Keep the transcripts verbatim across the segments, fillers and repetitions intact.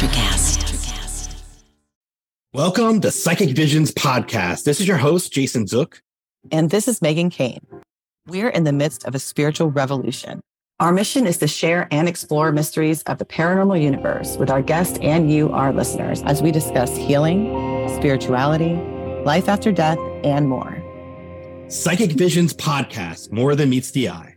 Electricast. Welcome to Psychic Visions Podcast. This is your host, Jason Zook. And this is Megan Kane. We're in the midst of a spiritual revolution. Our mission is to share and explore mysteries of the paranormal universe with our guests and you, our listeners, as we discuss healing, spirituality, life after death, and more. Psychic Visions Podcast, more than meets the eye.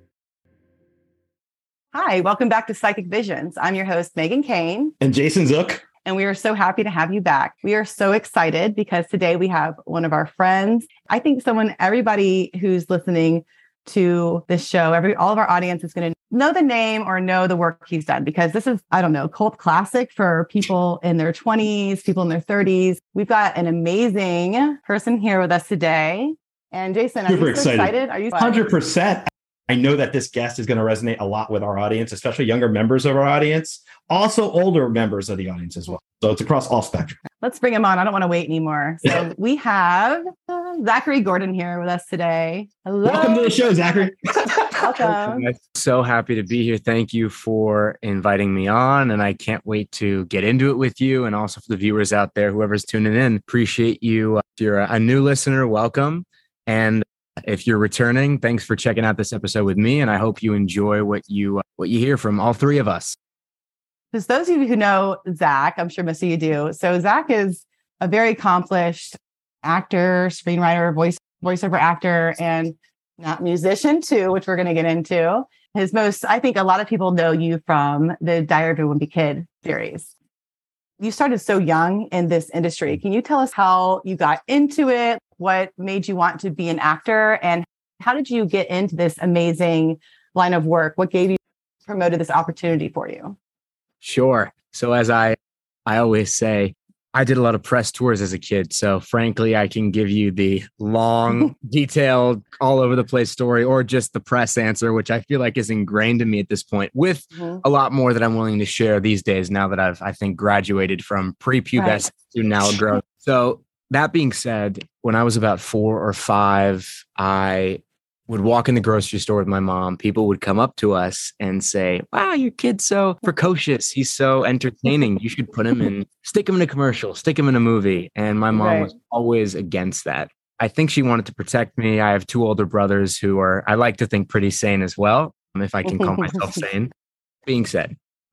Hi, welcome back to Psychic Visions. I'm your host, Megan Kane. And Jason Zook. And we are so happy to have you back. We are so excited because today we have one of our friends. I think someone, everybody who's listening to this show, every all of our audience is going to know the name or know the work he's done, because this is, I don't know, cult classic for people in their twenties, people in their thirties. We've got an amazing person here with us today. And Jason, are Super you so excited. excited? Are you one hundred percent. I know that this guest is going to resonate a lot with our audience, especially younger members of our audience, also older members of the audience as well. So it's across all spectrum. Let's bring him on. I don't want to wait anymore. So we have uh, Zachary Gordon here with us today. Hello. Welcome to the show, Zachary. Welcome. I'm so happy to be here. Thank you for inviting me on. And I can't wait to get into it with you. And also for the viewers out there, whoever's tuning in, appreciate you. If you're a new listener, welcome. And if you're returning, thanks for checking out this episode with me. And I hope you enjoy what you what you hear from all three of us. Because those of you who know Zach, I'm sure most of you do. So Zach is a very accomplished actor, screenwriter, voice voiceover actor, and not musician too, which we're going to get into. His most, I think a lot of people know you from the Diary of a Wimpy Kid series. You started so young in this industry. Can you tell us how you got into it? What made you want to be an actor? And how did you get into this amazing line of work? What gave you, promoted this opportunity for you? Sure. So as I, I always say, I did a lot of press tours as a kid. So frankly, I can give you the long, detailed, all over the place story, or just the press answer, which I feel like is ingrained in me at this point, with mm-hmm. a lot more that I'm willing to share these days now that I've, I think, graduated from prepubescent right. to now grown. So that being said, when I was about four or five, I would walk in the grocery store with my mom. People would come up to us and say, wow, your kid's so precocious. He's so entertaining. You should put him in, stick him in a commercial, stick him in a movie. And my mom right. was always against that. I think she wanted to protect me. I have two older brothers who are, I like to think, pretty sane as well, if I can call myself sane. Being said,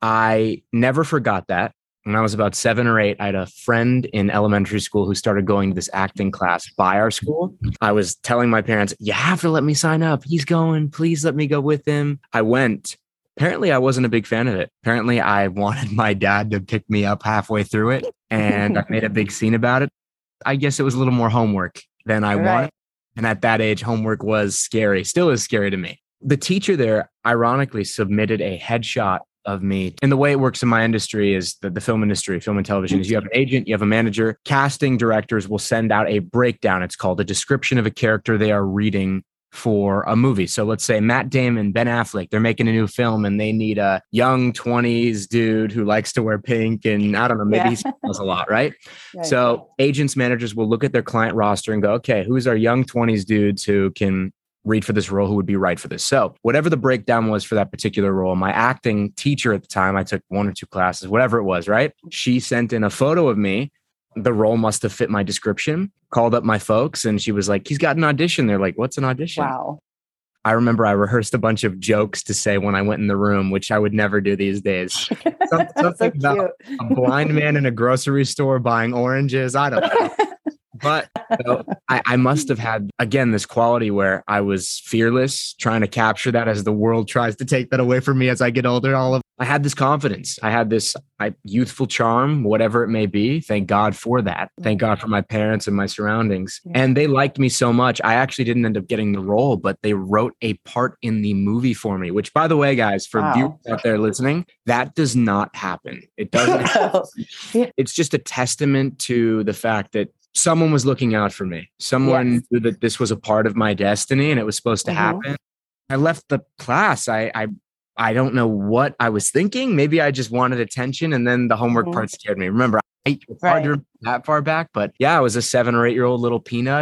I never forgot that. When I was about seven or eight, I had a friend in elementary school who started going to this acting class by our school. I was telling my parents, you have to let me sign up. He's going. Please let me go with him. I went. Apparently, I wasn't a big fan of it. Apparently, I wanted my dad to pick me up halfway through it, and I made a big scene about it. I guess it was a little more homework than I right. wanted. And at that age, homework was scary, still is scary to me. The teacher there, ironically, submitted a headshot of me. And the way it works in my industry is the, the film industry, film and television, is you have an agent, you have a manager. Casting directors will send out a breakdown. It's called a description of a character they are reading for a movie. So let's say Matt Damon, Ben Affleck, they're making a new film and they need a young twenties dude who likes to wear pink and I don't know, maybe yeah. he smells a lot, right? right? So agents, managers will look at their client roster and go, okay, who's our young twenties dudes who can read for this role, who would be right for this. So whatever the breakdown was for that particular role, my acting teacher at the time, I took one or two classes, whatever it was, right? She sent in a photo of me. The role must have fit my description, called up my folks, and she was like, he's got an audition. They're like, what's an audition? Wow. I remember I rehearsed a bunch of jokes to say when I went in the room, which I would never do these days. Some, something so about a blind man in a grocery store buying oranges. I don't know. But so I, I must have had, again, this quality where I was fearless, trying to capture that as the world tries to take that away from me as I get older. All of I had this confidence. I had this I, youthful charm, whatever it may be. Thank God for that. Thank God for my parents and my surroundings. And they liked me so much. I actually didn't end up getting the role, but they wrote a part in the movie for me, which, by the way, guys, for wow. viewers out there listening, that does not happen. It doesn't happen. It's just a testament to the fact that someone was looking out for me. Someone yes. knew that this was a part of my destiny and it was supposed to mm-hmm. happen. I left the class. I, I I don't know what I was thinking. Maybe I just wanted attention, and then the homework mm-hmm. part scared me. Remember, I, it's hard right. to remember that far back, but yeah, I was a seven or eight year old little peanut. And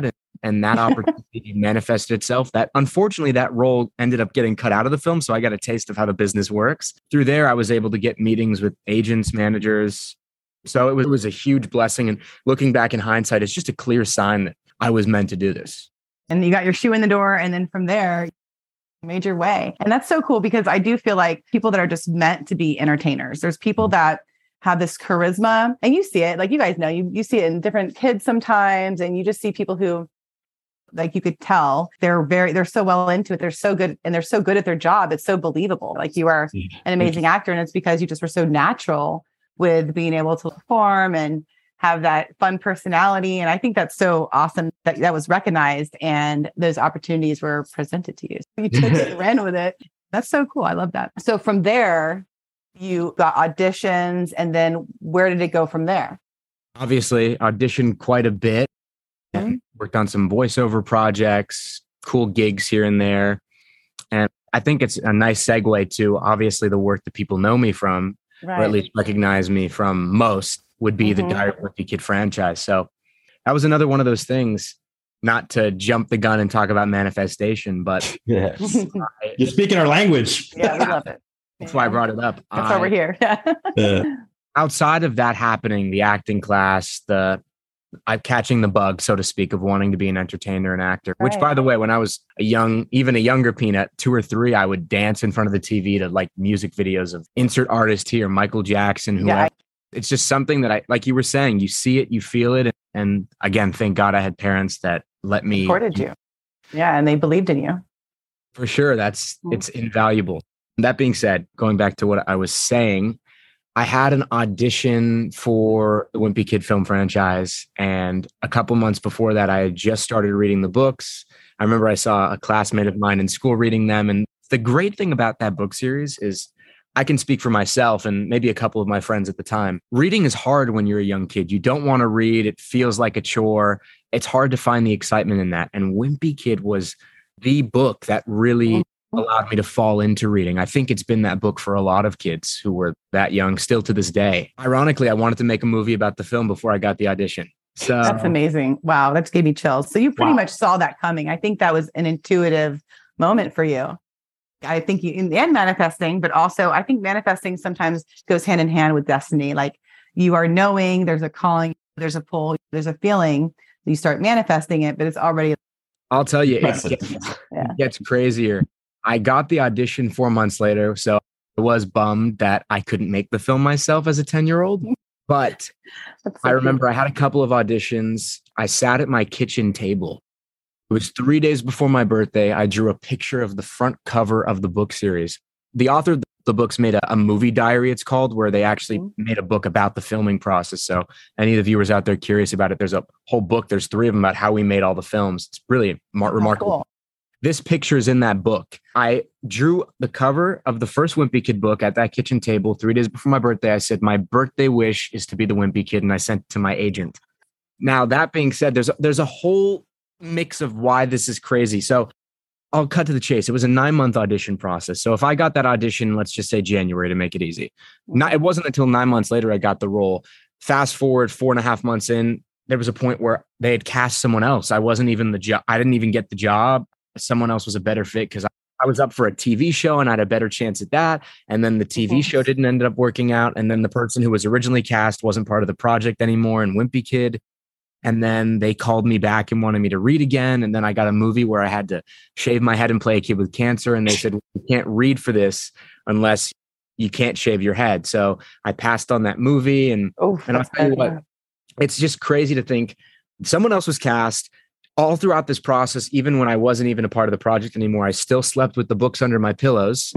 and that opportunity manifested itself. That unfortunately, that role ended up getting cut out of the film. So I got a taste of how the business works. Through there, I was able to get meetings with agents, managers. So it was, it was a huge blessing. And looking back in hindsight, it's just a clear sign that I was meant to do this. And you got your shoe in the door. And then from there, you made your way. And that's so cool because I do feel like people that are just meant to be entertainers, there's people that have this charisma, and you see it, like you guys know, you, you see it in different kids sometimes. And you just see people who, like, you could tell they're very, they're so well into it. They're so good. And they're so good at their job. It's so believable. Like, you are an amazing actor. And it's because you just were so natural with being able to perform and have that fun personality. And I think that's so awesome that that was recognized and those opportunities were presented to you. You took it and ran with it. That's so cool. I love that. So from there, you got auditions, and then where did it go from there? Obviously, auditioned quite a bit. Mm-hmm. Worked on some voiceover projects, cool gigs here and there. And I think it's a nice segue to obviously the work that people know me from, right, or at least recognize me from most, would be mm-hmm. the Diary of a Wimpy Kid franchise. So that was another one of those things, not to jump the gun and talk about manifestation, but yes. I, you're speaking our language. Yeah, we love it. That's why I brought it up. That's I, why we're here. uh, outside of that happening, the acting class, the I'm catching the bug, so to speak, of wanting to be an entertainer and actor, right. Which, by the way, when I was a young, even a younger peanut, two or three, I would dance in front of the T V to like music videos of insert artist here, Michael Jackson, who yeah, I, it's just something that I, like you were saying, you see it, you feel it. And again, thank God I had parents that let me. Supported you. Yeah. And they believed in you. For sure. That's, mm-hmm. it's invaluable. That being said, going back to what I was saying, I had an audition for the Wimpy Kid film franchise. And a couple months before that, I had just started reading the books. I remember I saw a classmate of mine in school reading them. And the great thing about that book series is I can speak for myself and maybe a couple of my friends at the time. Reading is hard when you're a young kid. You don't want to read. It feels like a chore. It's hard to find the excitement in that. And Wimpy Kid was the book that really allowed me to fall into reading. I think it's been that book for a lot of kids who were that young still to this day. Ironically, I wanted to make a movie about the film before I got the audition. So that's amazing. Wow. That gave me chills. So you pretty wow. much saw that coming. I think that was an intuitive moment for you. I think you in the end manifesting, but also I think manifesting sometimes goes hand in hand with destiny. Like, you are knowing there's a calling, there's a pull, there's a feeling, you start manifesting it, but it's already. I'll tell you, it gets, yeah. it gets crazier. I got the audition four months later, so I was bummed that I couldn't make the film myself as a ten-year-old. But so I remember cute. I had a couple of auditions. I sat at my kitchen table. It was three days before my birthday. I drew a picture of the front cover of the book series. The author of the books made a, a movie diary, it's called, where they actually mm-hmm. made a book about the filming process. So any of the viewers out there curious about it, there's a whole book. There's three of them about how we made all the films. It's really mar- oh, remarkable. Cool. This picture is in that book. I drew the cover of the first Wimpy Kid book at that kitchen table three days before my birthday. I said, my birthday wish is to be the Wimpy Kid, and I sent it to my agent. Now, that being said, there's, there's a whole mix of why this is crazy. So I'll cut to the chase. It was a nine-month audition process. So if I got that audition, let's just say January to make it easy. Not, it wasn't until nine months later I got the role. Fast forward four and a half months in, there was a point where they had cast someone else. I wasn't even the job. I didn't even get the job. Someone else was a better fit because I, I was up for a T V show and I had a better chance at that. And then the T V show didn't end up working out. And then the person who was originally cast wasn't part of the project anymore in Wimpy Kid. And then they called me back and wanted me to read again. And then I got a movie where I had to shave my head and play a kid with cancer. And they said, you can't read for this unless you can't shave your head. So I passed on that movie. And, oh, and I'll tell you what, it's just crazy to think someone else was cast. All throughout this process, even when I wasn't even a part of the project anymore, I still slept with the books under my pillows.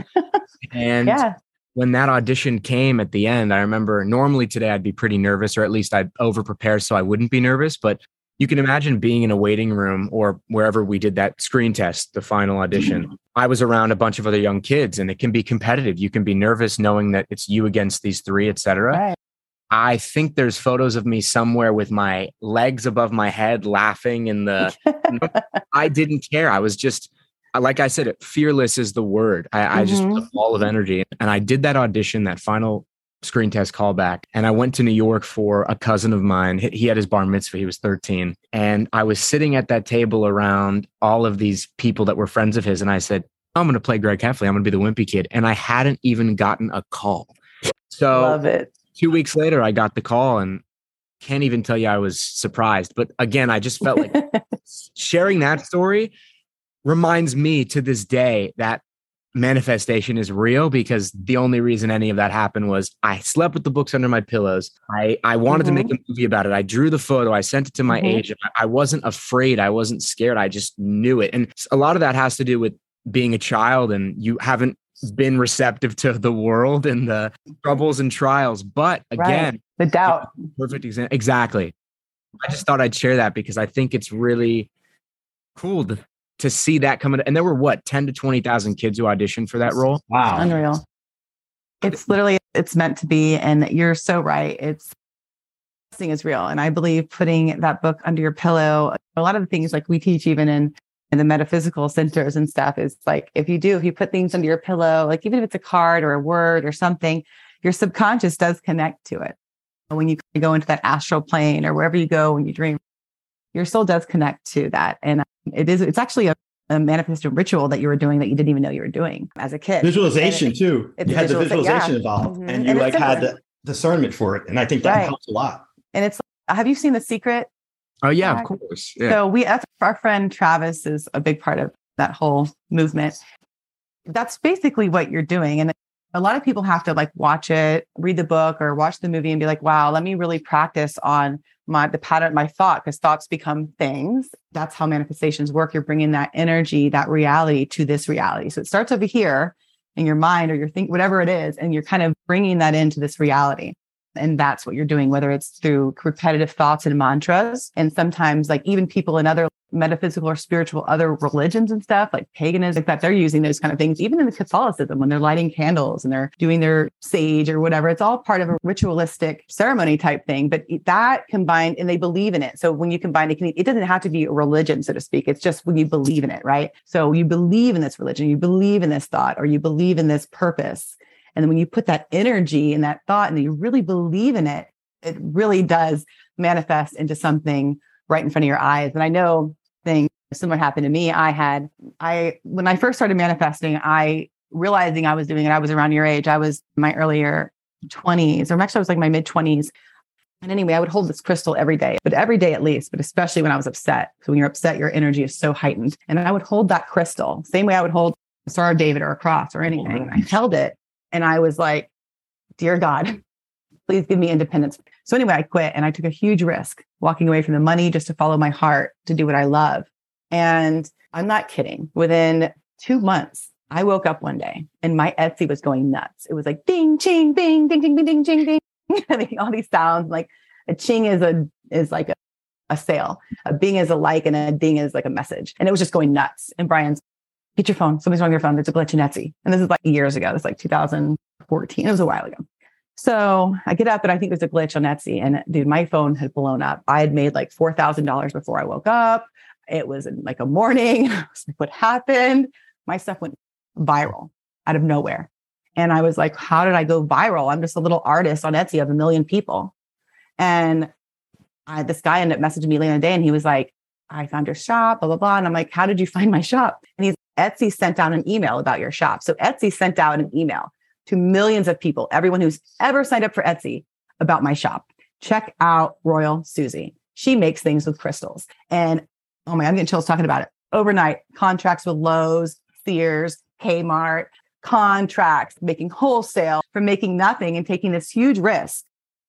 And yeah. when that audition came at the end, I remember normally today I'd be pretty nervous, or at least I'd over prepare so I wouldn't be nervous. But you can imagine being in a waiting room or wherever we did that screen test, the final audition. Mm-hmm. I was around a bunch of other young kids, and it can be competitive. You can be nervous knowing that it's you against these three, et cetera. Right. I think there's photos of me somewhere with my legs above my head laughing in the, I didn't care. I was just, like I said, fearless is the word. I, mm-hmm. I just was a ball of energy. And I did that audition, that final screen test callback. And I went to New York for a cousin of mine. He he had his bar mitzvah. He was thirteen. And I was sitting at that table around all of these people that were friends of his. And I said, I'm going to play Greg Heffley. I'm going to be the wimpy kid. And I hadn't even gotten a call. So Love it. Two weeks later, I got the call and can't even tell you I was surprised. But again, I just felt like sharing that story reminds me to this day that manifestation is real, because the only reason any of that happened was I slept with the books under my pillows. I, I wanted mm-hmm. to make a movie about it. I drew the photo. I sent it to my mm-hmm. agent. I wasn't afraid. I wasn't scared. I just knew it. And a lot of that has to do with being a child and you haven't been receptive to the world and the troubles and trials. But again, right. the doubt. Perfect example. Exactly. I just thought I'd share that because I think it's really cool to to see that coming. And there were what, ten to twenty thousand kids who auditioned for that role. Wow. Unreal. It's literally, it's meant to be. And you're so right. It's thing is real. And I believe putting that book under your pillow, a lot of the things like we teach even in, in the metaphysical centers and stuff is like, if you do, if you put things under your pillow, like even if it's a card or a word or something, your subconscious does connect to it. When you go into that astral plane or wherever you go, when you dream, your soul does connect to that. And it is, it's actually a, a manifestation ritual that you were doing that you didn't even know you were doing as a kid. Visualization it, too. You had the visualization yeah. involved mm-hmm. and you and like had the discernment for it. And I think that right. helps a lot. And it's, have you seen The Secret? Oh yeah, uh, of course. Yeah. So we, our friend Travis is a big part of that whole movement. That's basically what you're doing. And a lot of people have to like watch it, read the book or watch the movie and be like, wow, let me really practice on my, the pattern, my thought, because thoughts become things. That's how manifestations work. You're bringing that energy, that reality to this reality. So it starts over here in your mind or your think, whatever it is. And you're kind of bringing that into this reality. And that's what you're doing, whether it's through repetitive thoughts and mantras. And sometimes like even people in other metaphysical or spiritual, other religions and stuff like paganism, like that, they're using those kind of things. Even in the Catholicism, when they're lighting candles and they're doing their sage or whatever, it's all part of a ritualistic ceremony type thing. But that combined, and they believe in it. So when you combine it, it doesn't have to be a religion, so to speak. It's just when you believe in it, right? So you believe in this religion, you believe in this thought, or you believe in this purpose. And then when you put that energy and that thought and you really believe in it, it really does manifest into something right in front of your eyes. And I know things similar happened to me. I had, I, when I first started manifesting, I realizing I was doing it, I was around your age. I was in my earlier twenties, or actually I was like my mid twenties. And anyway, I would hold this crystal every day, but every day at least, but especially when I was upset. So when you're upset, your energy is so heightened. And I would hold that crystal, same way I would hold a Star of David or a cross or anything. I held it. And I was like, dear God, please give me independence. So anyway, I quit and I took a huge risk walking away from the money just to follow my heart, to do what I love. And I'm not kidding. Within two months, I woke up one day and my Etsy was going nuts. It was like ding, ching, bing, ding, ding, ding, ding, ding, ding. Making all these sounds. Like a ching is a is like a, a sale. A bing is a like, and a ding is like a message. And it was just going nuts. And Brian's, get your phone. Something's wrong with your phone. There's a glitch in Etsy. And this is like years ago. It's like two thousand fourteen. It was a while ago. So I get up and I think there's a glitch on Etsy. And dude, my phone had blown up. I had made like four thousand dollars before I woke up. It was in like a morning. I was like, what happened? My stuff went viral out of nowhere. And I was like, how did I go viral? I'm just a little artist on Etsy of a million people. And I, this guy ended up messaging me later in the day and he was like, I found your shop, blah, blah, blah. And I'm like, how did you find my shop? And he's, Etsy sent out an email about your shop. So Etsy sent out an email to millions of people, everyone who's ever signed up for Etsy, about my shop. Check out Royal Susie. She makes things with crystals. And oh my, I'm getting chills talking about it. Overnight contracts with Lowe's, Sears, Kmart, contracts, making wholesale, from making nothing and taking this huge risk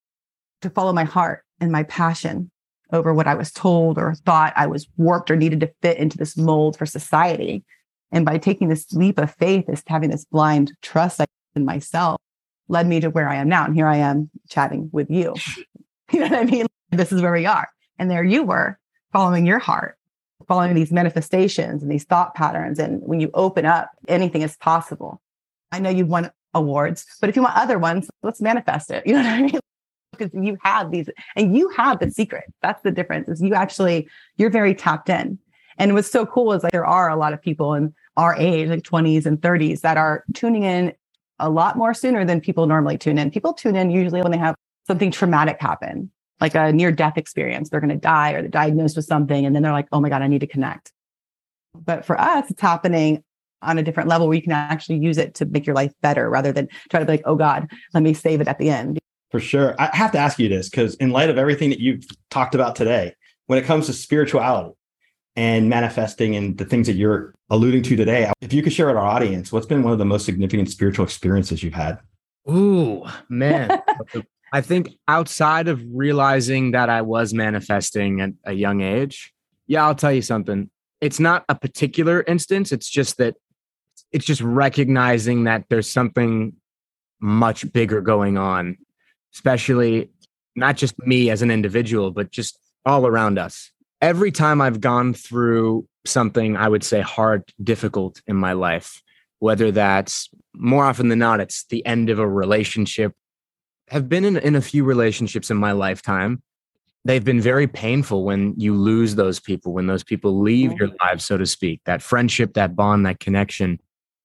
to follow my heart and my passion over what I was told or thought I was warped or needed to fit into this mold for society. And by taking this leap of faith, is having this blind trust in myself, led me to where I am now. And here I am chatting with you. You know what I mean? This is where we are. And there you were, following your heart, following these manifestations and these thought patterns. And when you open up, anything is possible. I know you've won awards, but if you want other ones, let's manifest it. You know what I mean? Because you have these, and you have the secret. That's the difference, is you actually, you're very tapped in. And what's so cool is like there are a lot of people in our age, like twenties and thirties, that are tuning in a lot more sooner than people normally tune in. People tune in usually when they have something traumatic happen, like a near-death experience. They're going to die or they're diagnosed with something. And then they're like, oh my God, I need to connect. But for us, it's happening on a different level where you can actually use it to make your life better rather than try to be like, oh God, let me save it at the end. For sure. I have to ask you this, because in light of everything that you've talked about today, when it comes to spirituality and manifesting and the things that you're alluding to today, if you could share with our audience, what's been one of the most significant spiritual experiences you've had? Ooh, man. I think outside of realizing that I was manifesting at a young age, yeah, I'll tell you something. It's not a particular instance. It's just that it's just recognizing that there's something much bigger going on, especially not just me as an individual, but just all around us. Every time I've gone through something, I would say hard, difficult in my life, whether that's more often than not, it's the end of a relationship. I've been in, in a few relationships in my lifetime. They've been very painful when you lose those people, when those people leave your lives, so to speak, that friendship, that bond, that connection.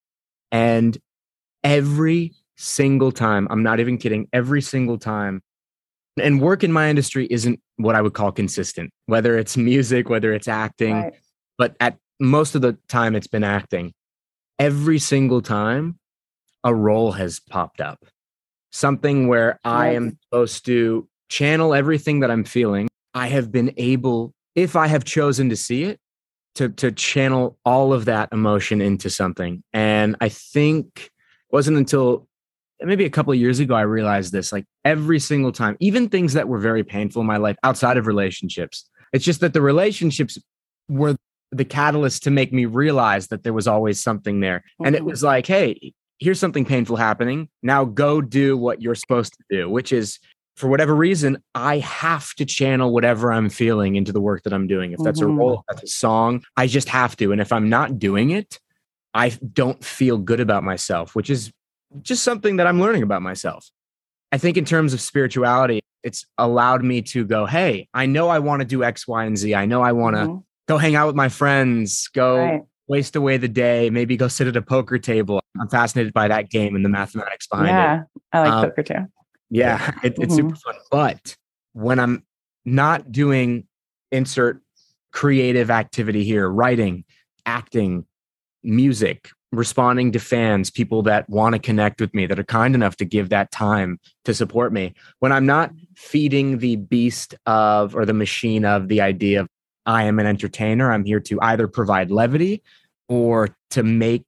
And every single time, I'm not even kidding, every single time, and work in my industry isn't what I would call consistent, whether it's music, whether it's acting, right. But at most of the time it's been acting. Every single time a role has popped up, something where I am supposed to channel everything that I'm feeling. I have been able, if I have chosen to see it, to, to channel all of that emotion into something. And I think it wasn't until maybe a couple of years ago, I realized this, like every single time, even things that were very painful in my life outside of relationships. It's just that the relationships were the catalyst to make me realize that there was always something there. Mm-hmm. And it was like, hey, here's something painful happening. Now go do what you're supposed to do, which is, for whatever reason, I have to channel whatever I'm feeling into the work that I'm doing. If that's mm-hmm. a role, if that's a song, I just have to. And if I'm not doing it, I don't feel good about myself, which is just something that I'm learning about myself. I think in terms of spirituality, it's allowed me to go, hey, I know I want to do X, Y, and Z. I know I want to mm-hmm. go hang out with my friends, go right. waste away the day, maybe go sit at a poker table. I'm fascinated by that game and the mathematics behind yeah, it. Yeah, I like um, poker too. Yeah, it, it's mm-hmm. super fun. But when I'm not doing insert creative activity here, writing, acting, music, responding to fans, people that want to connect with me, that are kind enough to give that time to support me, when I'm not feeding the beast of, or the machine of the idea of I am an entertainer, I'm here to either provide levity or to make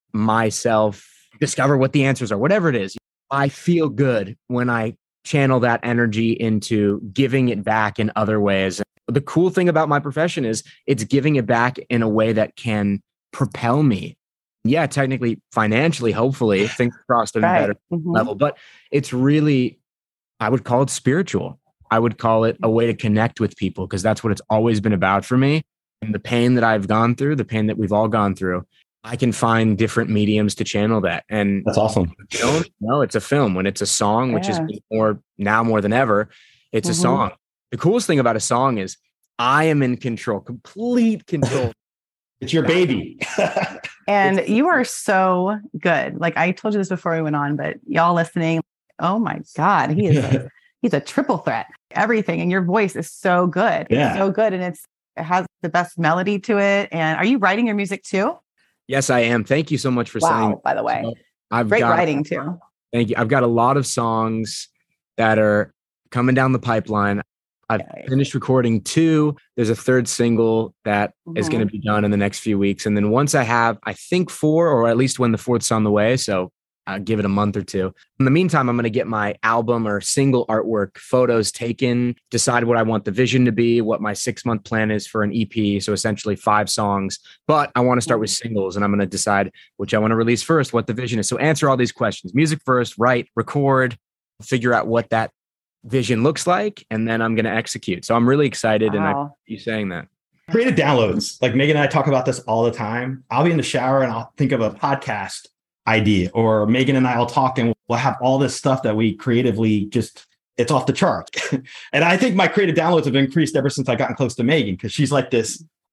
myself discover what the answers are, whatever it is. I feel good when I channel that energy into giving it back in other ways. The cool thing about my profession is it's giving it back in a way that can propel me. Yeah, technically, financially, hopefully, things crossed at right. a better mm-hmm. level. But it's really, I would call it spiritual. I would call it a way to connect with people, because that's what it's always been about for me. And the pain that I've gone through, the pain that we've all gone through, I can find different mediums to channel that. And that's awesome. You don't know, it's a film. When it's a song, which yeah. is more now more than ever, it's mm-hmm. a song. The coolest thing about a song is I am in control, complete control. It's your baby. And you are so good. Like I told you this before we went on, but y'all listening, oh my God, he is a, he's a triple threat. Everything. And your voice is so good. Yeah. It's so good. And it's it has the best melody to it. And are you writing your music too? Yes, I am. Thank you so much for wow, saying. By the way, so I've great got, writing too. Thank you. I've got a lot of songs that are coming down the pipeline. I've okay. finished recording two. There's a third single that mm-hmm. is going to be done in the next few weeks. And then once I have, I think four, or at least when the fourth's on the way. So I'll give it a month or two. In the meantime, I'm going to get my album or single artwork photos taken, decide what I want the vision to be, what my six month plan is for an E P. So essentially five songs, but I want to start with singles, and I'm going to decide which I want to release first, what the vision is. So answer all these questions: music first, write, record, figure out what that vision looks like, and then I'm going to execute. So I'm really excited. Wow. And I appreciate you saying that. Creative downloads. Like Megan and I talk about this all the time. I'll be in the shower and I'll think of a podcast idea, or Megan and I will talk and we'll have all this stuff that we creatively just, it's off the chart. And I think my creative downloads have increased ever since I gotten close to Megan, because she's like this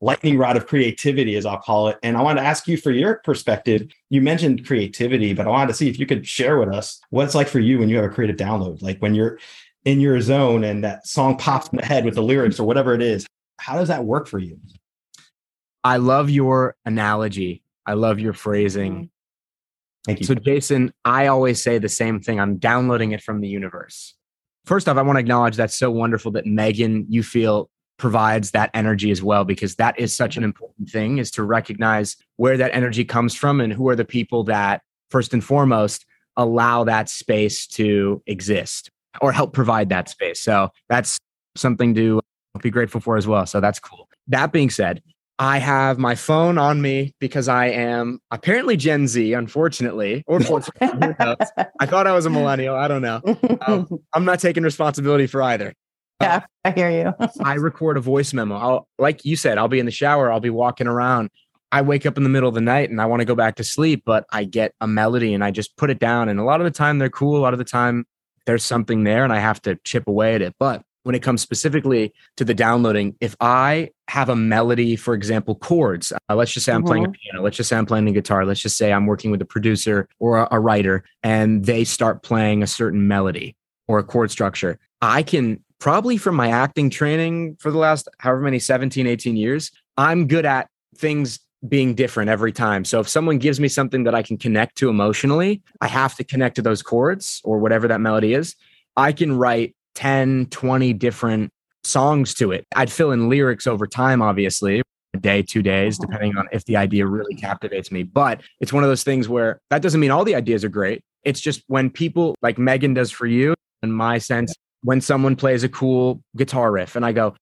lightning rod of creativity, as I'll call it. And I wanted to ask you for your perspective. You mentioned creativity, but I wanted to see if you could share with us what it's like for you when you have a creative download, like when you're in your zone and that song pops in the head with the lyrics or whatever it is. How does that work for you? I love your analogy. I love your phrasing. Thank you. So Jason, I always say the same thing. I'm downloading it from the universe. First off, I want to acknowledge that's so wonderful that Megan, you feel, provides that energy as well, because that is such an important thing, is to recognize where that energy comes from and who are the people that, first and foremost, allow that space to exist or help provide that space. So that's something to be grateful for as well. So that's cool. That being said, I have my phone on me because I am apparently Gen Z, unfortunately, or fortunately, who knows? I thought I was a millennial. I don't know. Um, I'm not taking responsibility for either. Yeah, I hear you. I record a voice memo. I'll, like you said, I'll be in the shower. I'll be walking around. I wake up in the middle of the night and I want to go back to sleep, but I get a melody and I just put it down. And a lot of the time they're cool. A lot of the time there's something there and I have to chip away at it. But when it comes specifically to the downloading, if I have a melody, for example, chords, uh, let's just say I'm mm-hmm. playing a piano, let's just say I'm playing a guitar, let's just say I'm working with a producer or a, a writer, and they start playing a certain melody or a chord structure, I can probably, from my acting training for the last however many, seventeen, eighteen years, I'm good at things being different every time. So if someone gives me something that I can connect to emotionally, I have to connect to those chords or whatever that melody is. I can write ten, twenty different songs to it. I'd fill in lyrics over time, obviously, a day, two days, depending on if the idea really captivates me. But it's one of those things where that doesn't mean all the ideas are great. It's just when people, like Megan does for you, in my sense, when someone plays a cool guitar riff and I go,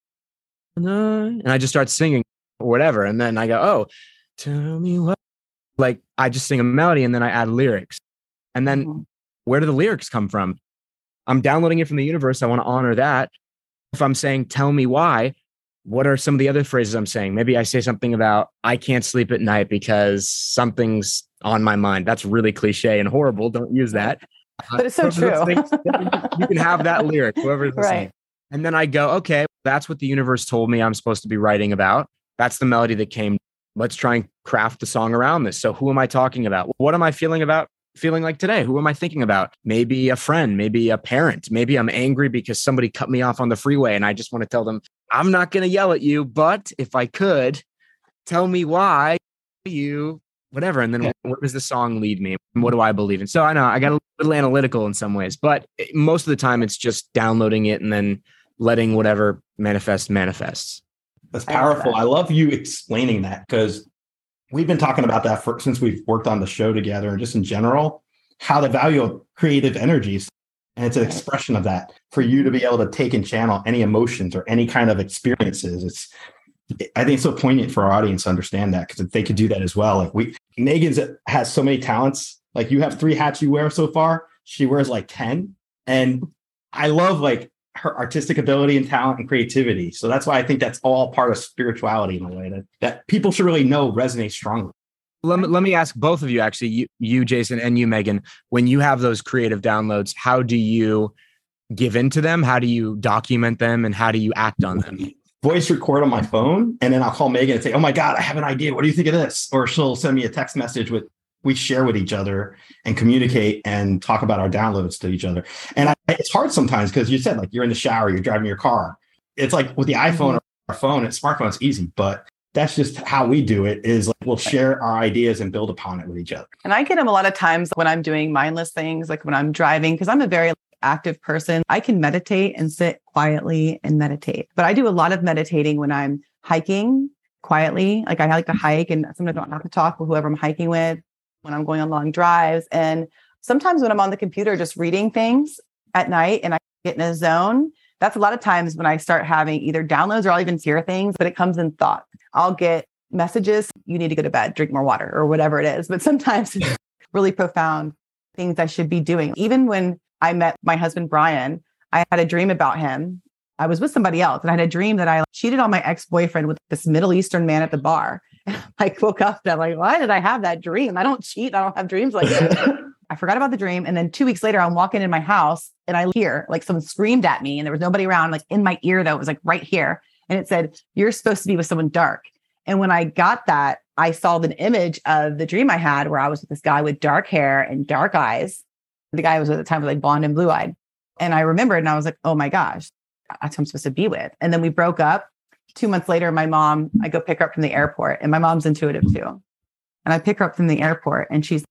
and I just start singing or whatever. And then I go, oh, tell me what, like I just sing a melody and then I add lyrics. And then mm-hmm. where do the lyrics come from? I'm downloading it from the universe. I want to honor that. If I'm saying, tell me why, what are some of the other phrases I'm saying? Maybe I say something about, I can't sleep at night because something's on my mind. That's really cliche and horrible. Don't use that. But it's so uh, true. Things, you can have that lyric, whoever's listening. Right. And then I go, okay, that's what the universe told me I'm supposed to be writing about. That's the melody that came. Let's try and craft a song around this. So who am I talking about? What am I feeling about? Feeling like today? Who am I thinking about? Maybe a friend, maybe a parent. Maybe I'm angry because somebody cut me off on the freeway and I just want to tell them, I'm not going to yell at you, but if I could, tell me why you, whatever. And then yeah. where does the song lead me? What do I believe in? So I know I got a little analytical in some ways, but most of the time it's just downloading it and then letting whatever manifest manifests. That's powerful. I love you explaining that, because we've been talking about that for, since we've worked on the show together, and just in general, how the value of creative energies, and it's an expression of that for you to be able to take and channel any emotions or any kind of experiences. It's, I think it's so poignant for our audience to understand that, because if they could do that as well. Like we, Megan's has so many talents. Like you have three hats you wear so far. She wears like ten. And I love like her artistic ability and talent and creativity. So that's why I think that's all part of spirituality in a way that, that people should really know resonates strongly. Let me, let me ask both of you, actually, you, you, Jason, and you, Megan, when you have those creative downloads, how do you give into them? How do you document them? And how do you act on them? Voice record on my phone. And then I'll call Megan and say, oh my God, I have an idea. What do you think of this? Or she'll send me a text message with, we share with each other and communicate and talk about our downloads to each other. And I, it's hard sometimes because you said like you're in the shower, you're driving your car. It's like with the iPhone or our phone and smartphone, it's easy, but that's just how we do it, is like we'll share our ideas and build upon it with each other. And I get them a lot of times when I'm doing mindless things, like when I'm driving, because I'm a very active person. I can meditate and sit quietly and meditate. But I do a lot of meditating when I'm hiking quietly. Like I like to hike, and sometimes I don't have to talk with whoever I'm hiking with, when I'm going on long drives. And sometimes when I'm on the computer just reading things at night and I get in a zone, that's a lot of times when I start having either downloads or I'll even hear things, but it comes in thought. I'll get messages, you need to go to bed, drink more water, or whatever it is. But sometimes it's really profound things I should be doing. Even when I met my husband, Brian, I had a dream about him. I was with somebody else and I had a dream that I cheated on my ex-boyfriend with this Middle Eastern man at the bar. And I woke up and I'm like, why did I have that dream? I don't cheat. I don't have dreams like that. I forgot about the dream. And then two weeks later, I'm walking in my house and I hear like someone screamed at me and there was nobody around, like in my ear though. It was like right here. And it said, you're supposed to be with someone dark. And when I got that, I saw the image of the dream I had where I was with this guy with dark hair and dark eyes. The guy was at the time was like blonde and blue eyed. And I remembered and I was like, oh my gosh, that's who I'm supposed to be with. And then we broke up. Two months later, my mom, I go pick her up from the airport, and my mom's intuitive too. And I pick her up from the airport and she's,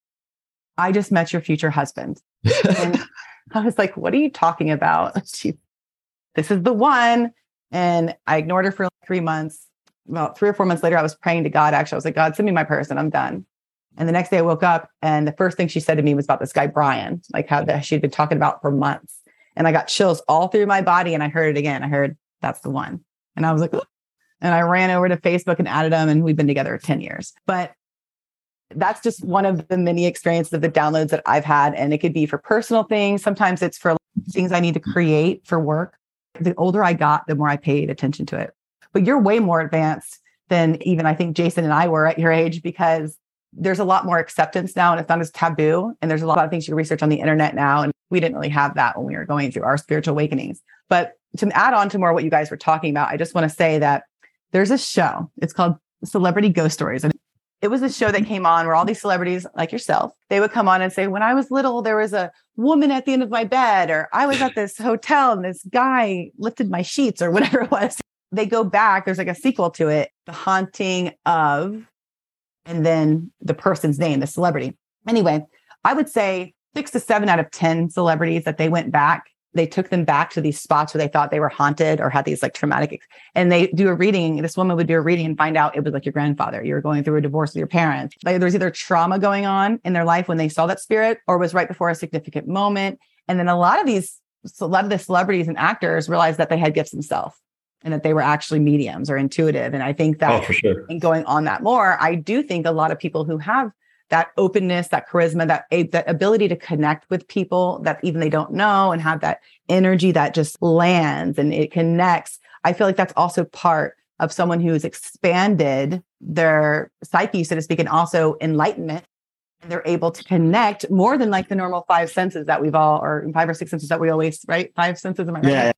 I just met your future husband. And I was like, what are you talking about? She, this is the one. And I ignored her for like three months. About three or four months later, I was praying to God. Actually, I was like, God, send me my person. I'm done. And the next day I woke up and the first thing she said to me was about this guy, Brian, like how the, she'd been talking about for months. And I got chills all through my body. And I heard it again. I heard, that's the one. And I was like, and I ran over to Facebook and added him, and we've been together ten years. But that's just one of the many experiences of the downloads that I've had. And it could be for personal things. Sometimes it's for things I need to create for work. The older I got, the more I paid attention to it. But you're way more advanced than even I think Jason and I were at your age, because there's a lot more acceptance now and it's not as taboo. And there's a lot of things you can research on the internet now. And we didn't really have that when we were going through our spiritual awakenings. But to add on to more what you guys were talking about, I just want to say that there's a show. It's called Celebrity Ghost Stories. And it was a show that came on where all these celebrities like yourself, they would come on and say, when I was little, there was a woman at the end of my bed, or I was at this hotel and this guy lifted my sheets, or whatever it was. They go back. There's like a sequel to it, The Haunting of, and then the person's name, the celebrity. Anyway, I would say six to seven out of ten celebrities that they went back, they took them back to these spots where they thought they were haunted or had these like traumatic, ex- and they do a reading. This woman would do a reading and find out it was like your grandfather. You were going through a divorce with your parents. Like there's either trauma going on in their life when they saw that spirit, or was right before a significant moment. And then a lot of these, a lot of the celebrities and actors realized that they had gifts themselves, and that they were actually mediums or intuitive. And I think that oh, for sure. And going on that more, I do think a lot of people who have that openness, that charisma, that, that ability to connect with people that even they don't know, and have that energy that just lands and it connects. I feel like that's also part of someone who's expanded their psyche, so to speak, and also enlightenment. And they're able to connect more than like the normal five senses that we've all, or five or six senses that we always, right? Five senses. Am I right? Yeah.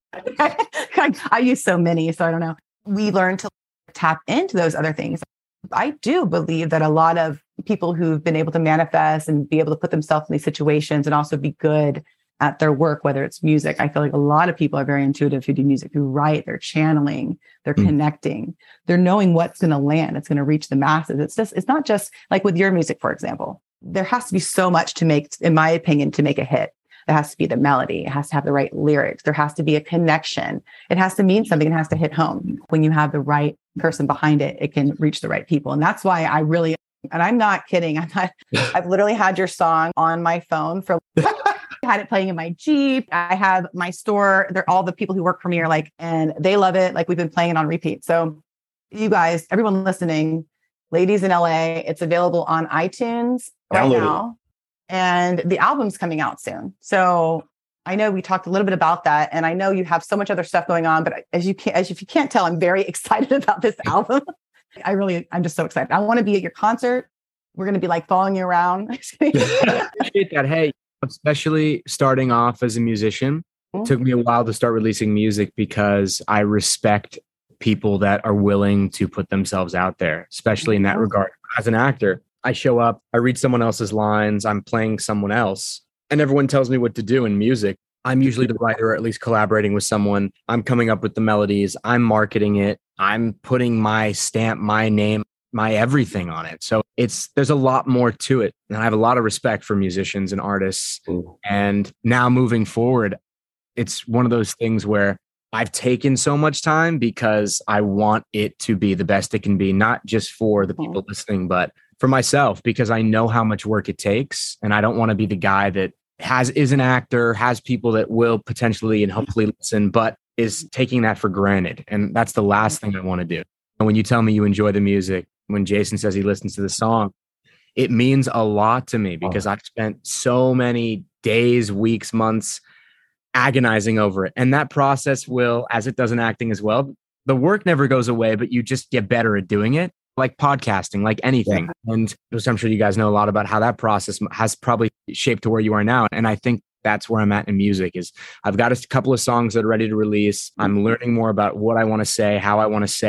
I, I use so many, so I don't know. We learn to tap into those other things. I do believe that a lot of people who've been able to manifest and be able to put themselves in these situations and also be good at their work, whether it's music. I feel like a lot of people are very intuitive who do music, who write, they're channeling, they're mm. connecting, they're knowing what's going to land, it's going to reach the masses. It's just, it's not just like with your music, for example. There has to be so much to make, in my opinion, to make a hit. There has to be the melody. It has to have the right lyrics. There has to be a connection. It has to mean something. It has to hit home. When you have the right person behind it, it can reach the right people. And that's why I really, and I'm not kidding. I'm not, I've literally had your song on my phone for, I had it playing in my Jeep. I have my store. They're all the people who work for me are like, and they love it. Like we've been playing it on repeat. So you guys, everyone listening, ladies in L A, it's available on iTunes right Download now. It. And the album's coming out soon. So I know we talked a little bit about that, and I know you have so much other stuff going on, but as you can't, as if you can't tell, I'm very excited about this album. I really, I'm just so excited. I want to be at your concert. We're going to be like following you around. I appreciate that. Hey, especially starting off as a musician, mm-hmm. It took me a while to start releasing music because I respect people that are willing to put themselves out there, especially in that mm-hmm. regard. As an actor, I show up, I read someone else's lines, I'm playing someone else, and everyone tells me what to do in music. I'm usually the writer, or at least collaborating with someone. I'm coming up with the melodies. I'm marketing it. I'm putting my stamp, my name, my everything on it. So it's, there's a lot more to it. And I have a lot of respect for musicians and artists. Ooh. And now moving forward, it's one of those things where I've taken so much time because I want it to be the best it can be, not just for the people listening, but for myself, because I know how much work it takes. And I don't want to be the guy that has, is an actor, has people that will potentially and hopefully listen, but is taking that for granted. And that's the last thing I want to do. And when you tell me you enjoy the music, when Jason says he listens to the song, it means a lot to me because I've spent so many days, weeks, months agonizing over it. And that process will, as it does in acting as well, the work never goes away, but you just get better at doing it. Like podcasting, like anything. Yeah. And I'm sure you guys know a lot about how that process has probably shaped to where you are now. And I think that's where I'm at in music is I've got a couple of songs that are ready to release. I'm learning more about what I want to say, how I want to say it.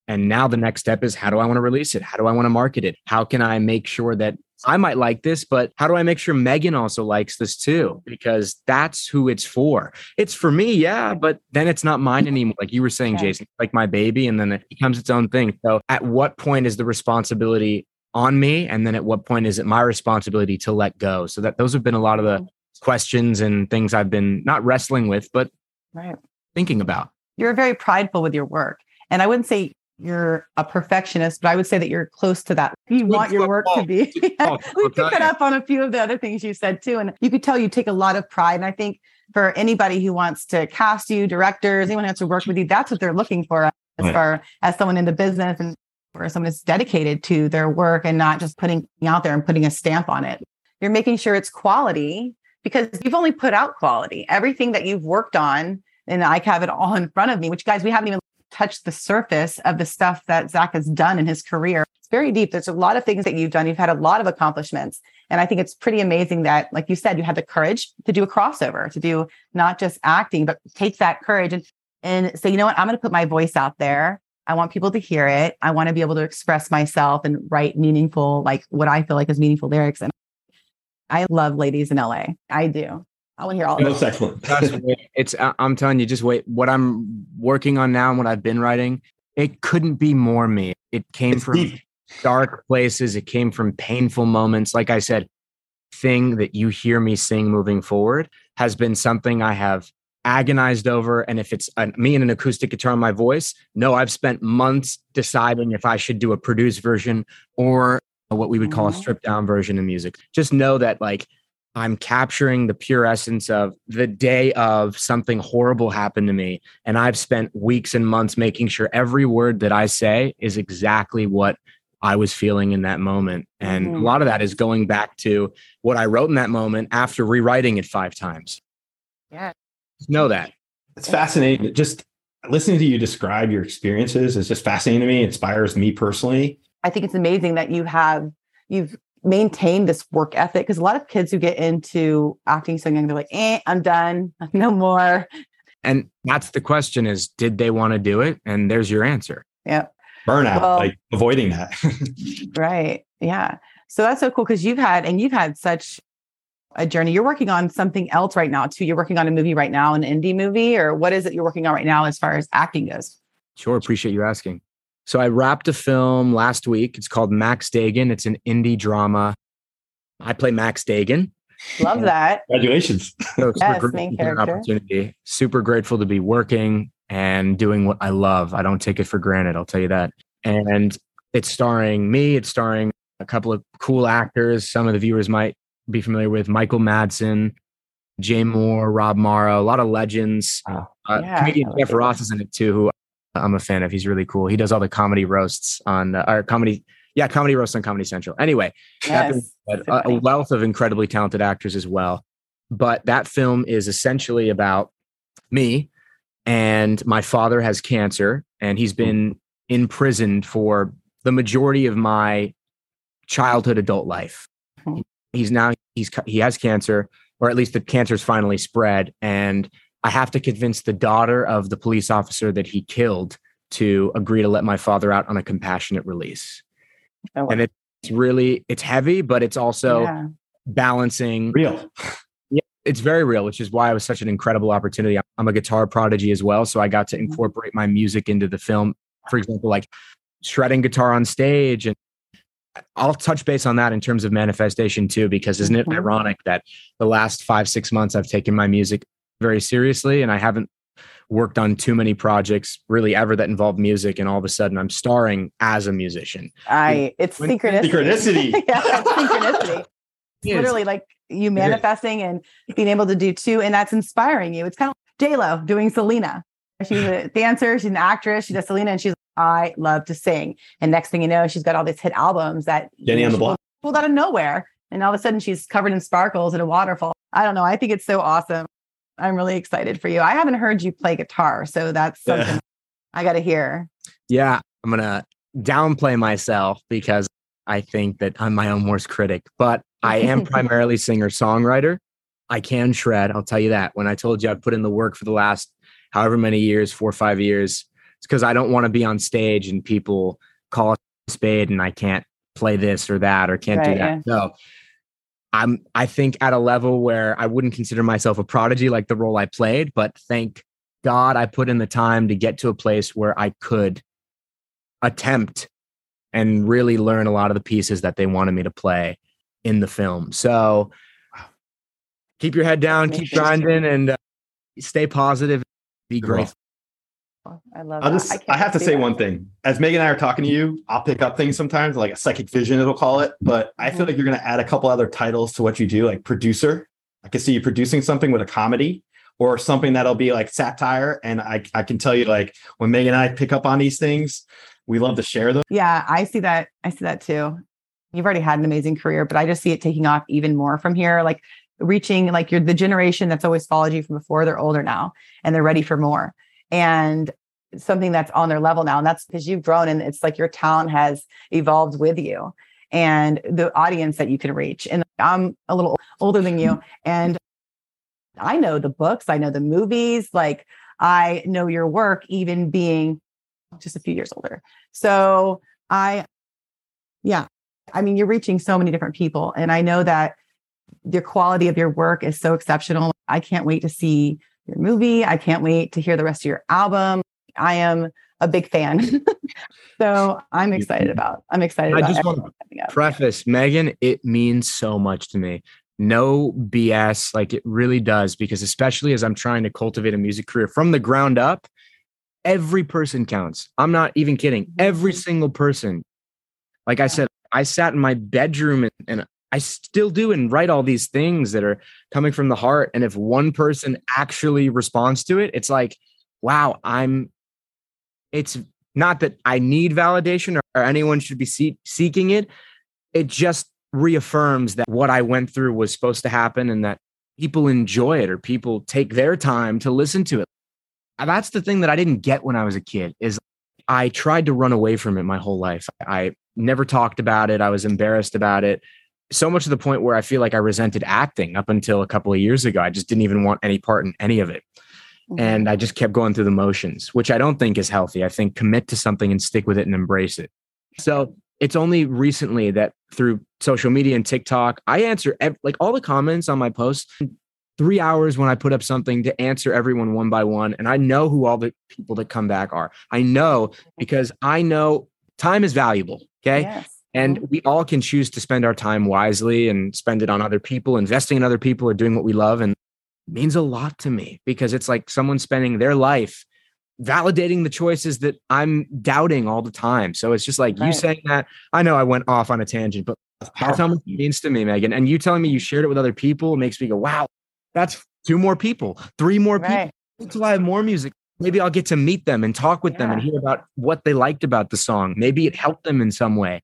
And now the next step is, how do I want to release it? How do I want to market it? How can I make sure that I might like this, but how do I make sure Megan also likes this too? Because that's who it's for. It's for me, yeah, but then it's not mine anymore. Like you were saying, yeah. Jason, like my baby, and then it becomes its own thing. So at what point is the responsibility on me? And then at what point is it my responsibility to let go? So that those have been a lot of the questions and things I've been not wrestling with, but right. thinking about. You're very prideful with your work. And I wouldn't say you're a perfectionist, but I would say that you're close to that. You want your work to be. Yeah. We picked it up on a few of the other things you said too. And you could tell you take a lot of pride. And I think for anybody who wants to cast you, directors, anyone who wants to work with you, that's what they're looking for as right. far as someone in the business and or someone that's dedicated to their work and not just putting out there and putting a stamp on it. You're making sure it's quality because you've only put out quality. Everything that you've worked on, and I have it all in front of me, which guys, we haven't even touched the surface of the stuff that Zach has done in his career. It's very deep. There's a lot of things that you've done. You've had a lot of accomplishments. And I think it's pretty amazing that, like you said, you had the courage to do a crossover, to do not just acting, but take that courage and, and say, you know what, I'm going to put my voice out there. I want people to hear it. I want to be able to express myself and write meaningful, like what I feel like is meaningful lyrics. And I love Ladies in L A. I do. I want to hear all of That's excellent. It's, I'm telling you, just wait. What I'm working on now and what I've been writing, it couldn't be more me. It came it's from deep. dark places. It came from painful moments. Like I said, thing that you hear me sing moving forward has been something I have agonized over. And if it's a, me and an acoustic guitar on my voice, no, I've spent months deciding if I should do a produced version or what we would call a stripped down version of music. Just know that, like, I'm capturing the pure essence of the day of something horrible happened to me. And I've spent weeks and months making sure every word that I say is exactly what I was feeling in that moment. And mm-hmm. a lot of that is going back to what I wrote in that moment after rewriting it five times. Yeah. Know that. It's fascinating. Just listening to you describe your experiences is just fascinating to me. It inspires me personally. I think it's amazing that you have, you've maintain this work ethic, because a lot of kids who get into acting so young, they're like, eh, I'm done, no more. And that's the question is, did they want to do it? And there's your answer. Yeah. Burnout, well, like avoiding that. Right. Yeah. So that's so cool because you've had, and you've had such a journey. You're working on something else right now too. You're working on a movie right now, an indie movie, or what is it you're working on right now as far as acting goes? Sure. Appreciate you asking. So I wrapped a film last week. It's called Max Dagan. It's an indie drama. I play Max Dagan. Love that. Congratulations. So yes, main character. Opportunity. Super grateful to be working and doing what I love. I don't take it for granted. I'll tell you that. And it's starring me. It's starring a couple of cool actors. Some of the viewers might be familiar with Michael Madsen, Jay Moore, Rob Morrow, a lot of legends. Uh, yeah, comedian Jeff Ross is in it too, who I'm a fan of. He's really cool. He does all the comedy roasts on uh, our comedy. Yeah. Comedy roasts on Comedy Central. Anyway, yes, a, a wealth of incredibly talented actors as well. But that film is essentially about me, and my father has cancer and he's been imprisoned for the majority of my childhood, adult life. He's now, he's, he has cancer, or at least the cancer's finally spread. And I have to convince the daughter of the police officer that he killed to agree to let my father out on a compassionate release. Oh, wow. And it's really, it's heavy, but it's also yeah. balancing. Real. Yeah, it's very real, which is why it was such an incredible opportunity. I'm a guitar prodigy as well. So I got to incorporate my music into the film. For example, like shredding guitar on stage. And I'll touch base on that in terms of manifestation too, because isn't it mm-hmm. ironic that the last five, six months I've taken my music very seriously, and I haven't worked on too many projects really ever that involve music, and all of a sudden I'm starring as a musician. I it's when, synchronicity. Synchronicity. Yeah, it's synchronicity. It's literally like you manifesting and being able to do two, and that's inspiring you. It's kind of like J-Lo doing Selena. She's a dancer, she's an actress, she does Selena, and she's I love to sing. And next thing you know, she's got all these hit albums that Jenny you know, on the Block pulled out of nowhere, and all of a sudden she's covered in sparkles in a waterfall. I don't know. I think it's so awesome. I'm really excited for you. I haven't heard you play guitar, so that's something yeah. I got to hear. Yeah, I'm going to downplay myself because I think that I'm my own worst critic, but I am primarily singer-songwriter. I can shred, I'll tell you that. When I told you I've put in the work for the last however many years, four or five years, It's because I don't want to be on stage and people call it a spade and I can't play this or that or can't Right, do that. yeah. So I'm, I think at a level where I wouldn't consider myself a prodigy like the role I played, but thank God I put in the time to get to a place where I could attempt and really learn a lot of the pieces that they wanted me to play in the film. So keep your head down, keep grinding, and uh, stay positive. Be great. I love I'll that. just, I, I, can't have to do say that. one thing. As Megan and I are talking to you, I'll pick up things sometimes, like a psychic vision, it'll call it. But I feel Mhm. like you're going to add a couple other titles to what you do, like producer. I can see you producing something with a comedy or something that'll be like satire. And I, I can tell you, like, when Megan and I pick up on these things, we love to share them. Yeah, I see that. I see that too. You've already had an amazing career, but I just see it taking off even more from here. Like reaching, like you're the generation that's always followed you from before. They're older now and they're ready for more. And something that's on their level now. And that's because you've grown and it's like your talent has evolved with you and the audience that you can reach. And I'm a little older than you. And I know the books, I know the movies, like I know your work, even being just a few years older. So I, yeah, I mean, you're reaching so many different people. And I know that the quality of your work is so exceptional. I can't wait to see your movie. I can't wait to hear the rest of your album. I am a big fan. So I'm excited about, I'm excited I about just want everything to preface, Megan, it means so much to me. No B S, like it really does, because especially as I'm trying to cultivate a music career from the ground up, every person counts. I'm not even kidding. Every single person. Like I said, I sat in my bedroom and, and I still do and write all these things that are coming from the heart. And if one person actually responds to it, it's like, wow, I'm, it's not that I need validation or, or anyone should be see- seeking it. It just reaffirms that what I went through was supposed to happen and that people enjoy it or people take their time to listen to it. And that's the thing that I didn't get when I was a kid is I tried to run away from it my whole life. I never talked about it. I was embarrassed about it. So much to the point where I feel like I resented acting up until a couple of years ago. I just didn't even want any part in any of it. Mm-hmm. And I just kept going through the motions, which I don't think is healthy. I think commit to something and stick with it and embrace it. So it's only recently that through social media and TikTok, I answer ev- like all the comments on my posts, three hours when I put up something to answer everyone one by one. And I know who all the people that come back are. I know because I know time is valuable. Okay. Yes. And we all can choose to spend our time wisely and spend it on other people, investing in other people or doing what we love. And it means a lot to me because it's like someone spending their life validating the choices that I'm doubting all the time. So it's just like right. You saying that. I know I went off on a tangent, but that's how much it means to me, Megan. And you telling me you shared it with other people makes me go, wow, that's two more people, three more right. people until I have more music. Maybe I'll get to meet them and talk with yeah. them and hear about what they liked about the song. Maybe it helped them in some way.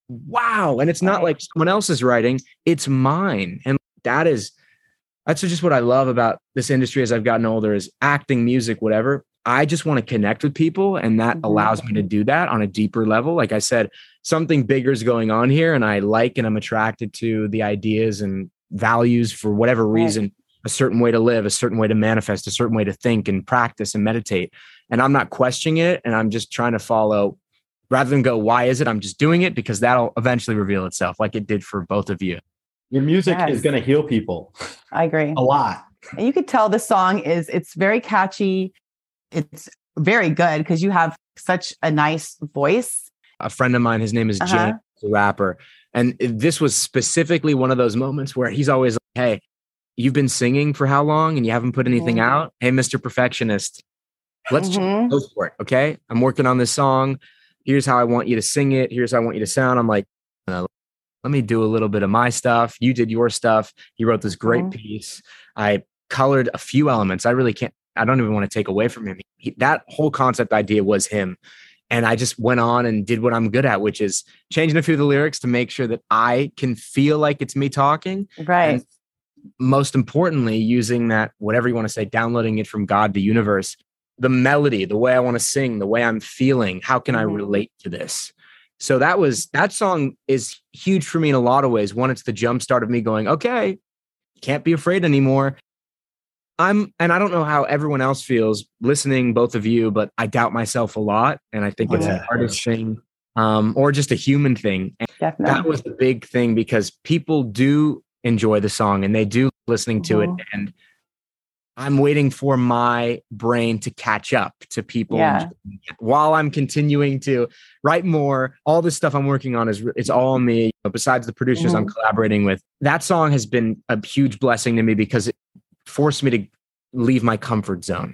Wow. And it's not right. like someone else's writing, it's mine. And that is, that's just what I love about this industry as I've gotten older is acting, music, whatever. I just want to connect with people. And that mm-hmm. allows me to do that on a deeper level. Like I said, something bigger is going on here. And I like, and I'm attracted to the ideas and values for whatever reason, right. a certain way to live, a certain way to manifest, a certain way to think and practice and meditate. And I'm not questioning it. And I'm just trying to follow rather than go, why is it? I'm just doing it because that'll eventually reveal itself like it did for both of you. Your music yes. is going to heal people. I agree. A lot. And you could tell the song is, it's very catchy. It's very good because you have such a nice voice. A friend of mine, his name is uh-huh. James, a rapper. And this was specifically one of those moments where he's always like, hey, you've been singing for how long and you haven't put anything mm-hmm. out? Hey, Mister Perfectionist, let's mm-hmm. go for it. Okay. I'm working on this song. Here's how I want you to sing it. Here's how I want you to sound. I'm like, uh, let me do a little bit of my stuff. You did your stuff. He wrote this great mm-hmm. piece. I colored a few elements. I really can't, I don't even want to take away from him. He, that whole concept idea was him. And I just went on and did what I'm good at, which is changing a few of the lyrics to make sure that I can feel like it's me talking. Right. And most importantly, using that, whatever you want to say, downloading it from God, the universe, the melody, the way I want to sing, the way I'm feeling. How can mm-hmm. I relate to this? So that was, that song is huge for me in a lot of ways. One, it's the jump start of me going, okay, can't be afraid anymore. I'm, and I don't know how everyone else feels listening, both of you, but I doubt myself a lot. And I think it's Yeah. an artist thing, um, or just a human thing. And Definitely. that was the big thing, because people do enjoy the song and they do listening to Mhm. it. And I'm waiting for my brain to catch up to people Yeah. while I'm continuing to write more. All this stuff I'm working on is it's all me. Besides the producers I'm Mhm. collaborating with, that song has been a huge blessing to me because it forced me to leave my comfort zone.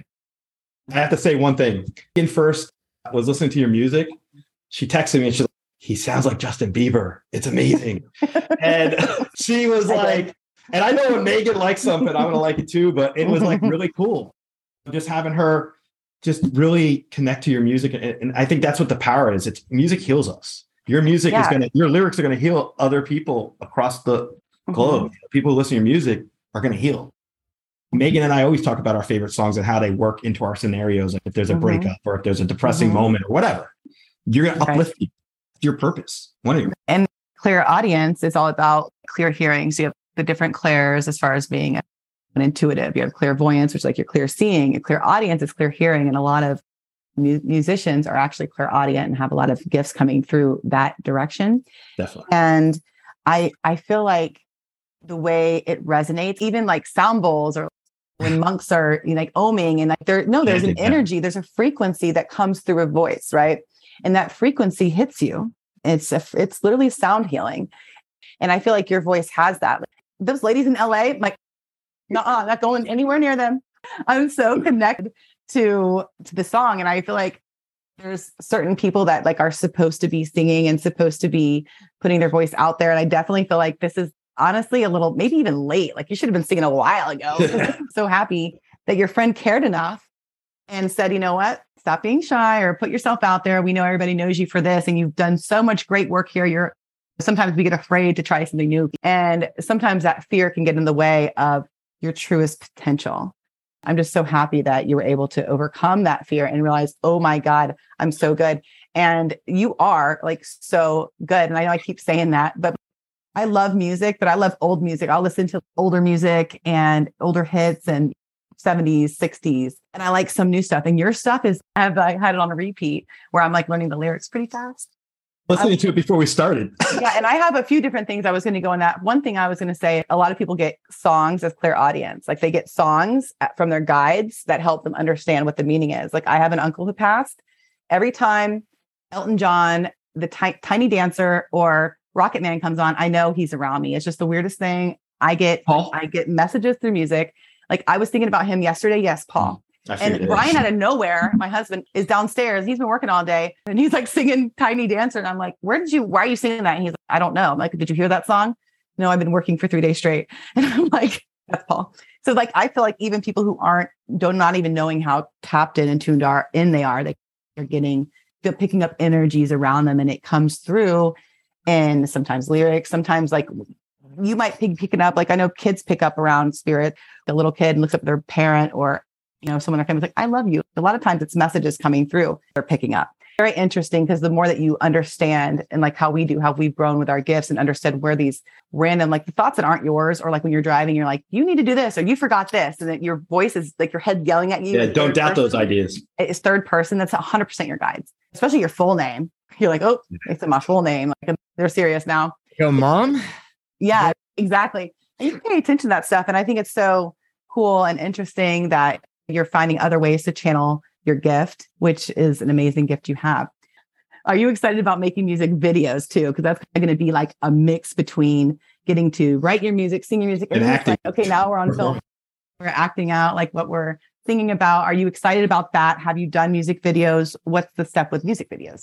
I have to say one thing. In first was listening to your music. She texted me and she's like, he sounds like Justin Bieber. It's amazing. And she was I like, did. and I know when Megan likes something, I'm going to like it too, but it was like really cool. Just having her just really connect to your music. And, and I think that's what the power is. It's music heals us. Your music is Yeah. going to, your lyrics are going to heal other people across the globe. Mhm. People who listen to your music are going to heal. Megan and I always talk about our favorite songs and how they work into our scenarios. Like if there's a Mhm. breakup or if there's a depressing Mhm. moment or whatever, you're going to Right. uplift you. It's your purpose. One of your And clear audience is all about clear hearing. So you have the different clairs as far as being an intuitive. You have clairvoyance, which is like your clear seeing. A clear audience is clear hearing. And a lot of mu- musicians are actually clairaudient and have a lot of gifts coming through that direction. definitely. And I I feel like the way it resonates, even like sound bowls or when monks are, you know, like oming and like there, no, there's an Yeah. energy, there's a frequency that comes through a voice, right? And that frequency hits you. It's a, it's literally sound healing. And I feel like your voice has that. Those ladies in L A, I'm like, no, I'm not going anywhere near them. I'm so connected to, to the song. And I feel like there's certain people that like are supposed to be singing and supposed to be putting their voice out there. And I definitely feel like this is honestly a little, maybe even late. Like you should have been singing a while ago. I'm so happy that your friend cared enough and said, you know what, stop being shy or put yourself out there. We know everybody knows you for this. And you've done so much great work here. You're sometimes we get afraid to try something new. And sometimes that fear can get in the way of your truest potential. I'm just so happy that you were able to overcome that fear and realize, oh my God, I'm so good. And you are like so good. And I know I keep saying that, but I love music, but I love old music. I'll listen to older music and older hits and seventies, sixties. And I like some new stuff. And your stuff is, I've like, had it on a repeat where I'm like learning the lyrics pretty fast. Listening to it before we started. Yeah. And I have a few different things I was going to go in that. One thing I was going to say, a lot of people get songs as clairaudience. Like they get songs at, from their guides that help them understand what the meaning is. Like I have an uncle who passed. Every time Elton John, the ti- Tiny Dancer or Rocket Man comes on, I know he's around me. It's just the weirdest thing. I get, Paul? I get messages through music. Like I was thinking about him yesterday. Yes, Paul. I figured And it. Brian out of nowhere, my husband is downstairs. He's been working all day and he's like singing Tiny Dancer. And I'm like, where did you, why are you singing that? And he's like, I don't know. I'm like, did you hear that song? No, I've been working for three days straight. And I'm like, that's Paul. So like, I feel like even people who aren't, don't not even knowing how tapped in and tuned are in they are, they, they're getting, they're picking up energies around them and it comes through in sometimes lyrics, sometimes like you might pick, pick it up. Like I know kids pick up around spirit. The little kid looks up at their parent or, you know, someone in their family is like, I love you. A lot of times it's messages coming through they're picking up. Very interesting because the more that you understand and like how we do, how we've grown with our gifts and understood where these random, like the thoughts that aren't yours, or like when you're driving, you're like, you need to do this, or you forgot this. And then your voice is like your head yelling at you. Yeah, don't doubt person. those ideas. It's third person. That's one hundred percent your guides, especially your full name. You're like, oh, it's my full name. Like they're serious now. Yo, mom. Yeah, exactly. And you pay attention to that stuff. And I think it's so cool and interesting that you're finding other ways to channel your gift, which is an amazing gift you have. Are you excited about making music videos too? Because that's going to be like a mix between getting to write your music, sing your music, And then it's acting. like, okay, now we're on film. We're acting out like what we're singing about. Are you excited about that? Have you done music videos? What's the step with music videos?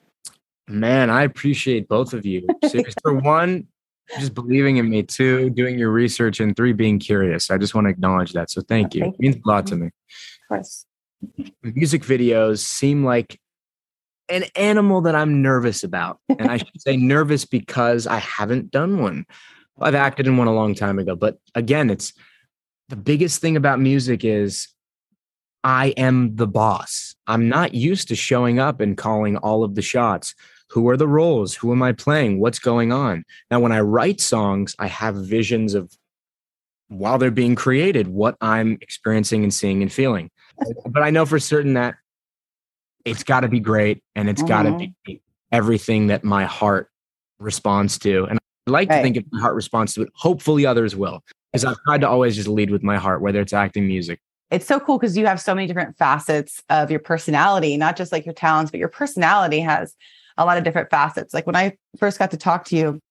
Man, I appreciate both of you. Seriously, for one, just believing in me. Two, doing your research. And three, being curious. I just want to acknowledge that. So thank you. Thank It means a lot to me. Of course. Music videos seem like an animal that I'm nervous about. And I should say nervous because I haven't done one. I've acted in one a long time ago. But again, it's the biggest thing about music is I am the boss. I'm not used to showing up and calling all of the shots. Who are the roles? Who am I playing? What's going on? Now, when I write songs, I have visions of while they're being created, what I'm experiencing and seeing and feeling. But I know for certain that it's got to be great, and it's mm-hmm. got to be everything that my heart responds to. And I like right. to think if my heart responds to it, hopefully others will. Because I've tried to always just lead with my heart, whether it's acting, music. It's so cool because you have so many different facets of your personality, not just like your talents, but your personality has a lot of different facets. Like when I first got to talk to you,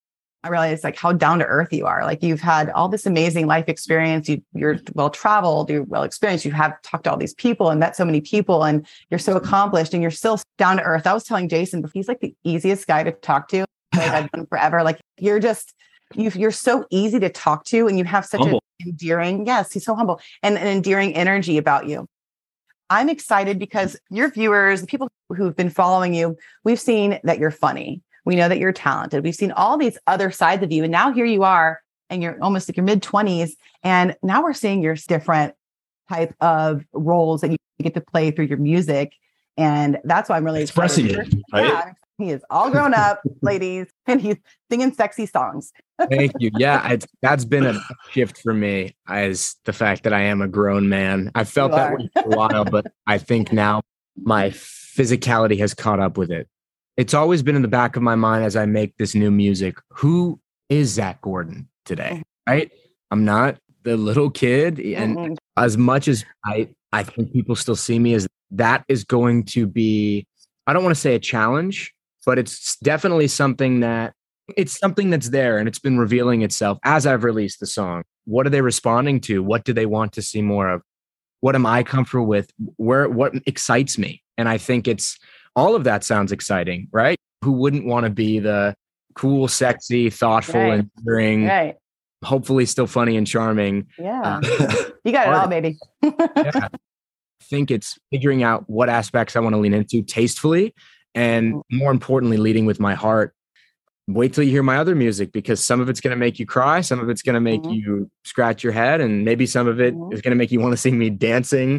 I realized like how down to earth you are. Like you've had all this amazing life experience. You, you're well traveled, you're well experienced. You have talked to all these people and met so many people, and you're so accomplished, and you're still down to earth. I was telling Jason, but he's like the easiest guy to talk to. Like I've done forever. Like you're just. You, you're so easy to talk to, and you have such an endearing, yes, he's so humble and an endearing energy about you. I'm excited because your viewers, the people who've been following you, we've seen that you're funny. We know that you're talented. We've seen all these other sides of you. And now here you are, and you're almost like your mid twenties. And now we're seeing your different type of roles that you get to play through your music. And that's why I'm really expressing it, right? Yeah, he is all grown up, ladies, and he's singing sexy songs. Thank you. Yeah, it's, that's been a shift for me, as the fact that I am a grown man. I felt You that are. way for a while, but I think now my physicality has caught up with it. It's always been in the back of my mind as I make this new music. Who is Zach Gordon today? Right? I'm not the little kid. And Mm-mm. as much as I, I think people still see me as that is going to be, I don't want to say a challenge, but it's definitely something that it's something that's there, and it's been revealing itself as I've released the song. What are they responding to? What do they want to see more of? What am I comfortable with? Where, what excites me? And I think it's all of that sounds exciting, right? Who wouldn't want to be the cool, sexy, thoughtful, Right. and endearing, Right. hopefully still funny and charming? Yeah. Uh, You got it all, artist. baby. Yeah. I think it's figuring out what aspects I want to lean into tastefully, and more importantly, leading with my heart. Wait till you hear my other music, because some of it's going to make you cry. Some of it's going to make Mhm. you scratch your head. And maybe some of it Mhm. is going to make you want to see me dancing.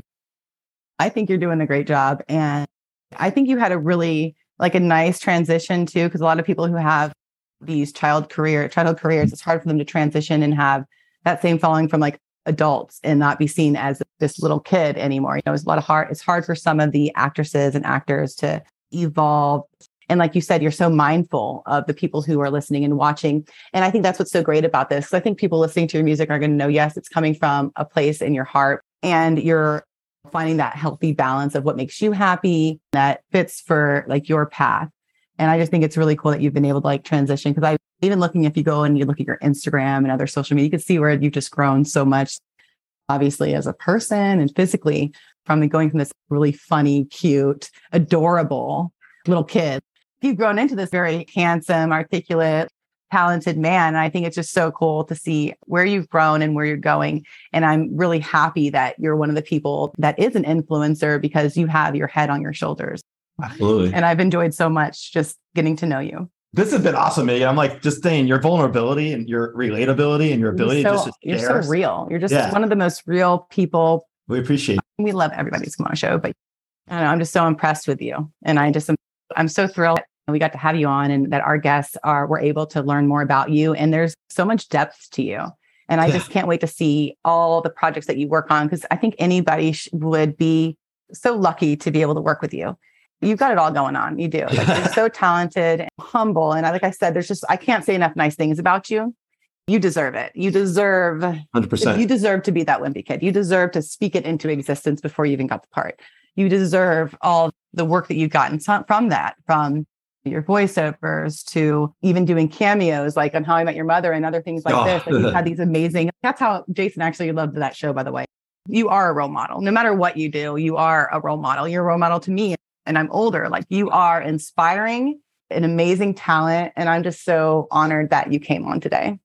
I think you're doing a great job. And I think you had a really like a nice transition too, because a lot of people who have these child career, childhood careers, it's hard for them to transition and have that same following from like adults and not be seen as this little kid anymore. You know, it's a lot of hard, it's hard for some of the actresses and actors to evolve. And like you said, you're so mindful of the people who are listening and watching. And I think that's what's so great about this. So I think people listening to your music are going to know, yes, it's coming from a place in your heart, and you're finding that healthy balance of what makes you happy that fits for like your path. And I just think it's really cool that you've been able to like transition, because I even looking, if you go and you look at your Instagram and other social media, you can see where you've just grown so much, obviously as a person and physically, from going from this really funny, cute, adorable little kid. You've grown into this very handsome, articulate, talented man. And I think it's just so cool to see where you've grown and where you're going. And I'm really happy that you're one of the people that is an influencer, because you have your head on your shoulders. Absolutely. And I've enjoyed so much just getting to know you. This has been awesome, Megan. I'm like just saying your vulnerability and your relatability and your ability You're to so, just you're share. so real. You're just Yeah. one of the most real people. We appreciate it. We love everybody who's come on our show, but I don't know, I'm just so impressed with you. And I just, am, I'm so thrilled that we got to have you on, and that our guests are, were able to learn more about you. And there's so much depth to you. And I Yeah. just can't wait to see all the projects that you work on, because I think anybody sh- would be so lucky to be able to work with you. You've got it all going on. You do. Like, you're so talented and humble. And I, like I said, there's just, I can't say enough nice things about you. You deserve it. You deserve, one hundred percent. you deserve to be that wimpy kid. You deserve to speak it into existence before you even got the part. You deserve all the work that you've gotten from that, from your voiceovers to even doing cameos, like on How I Met Your Mother and other things like Oh. this. Like, you've had these amazing, that's how Jason actually loved that show, by the way. You are a role model. No matter what you do, you are a role model. You're a role model to me. And I'm older. Like, you are inspiring, an amazing talent. And I'm just so honored that you came on today.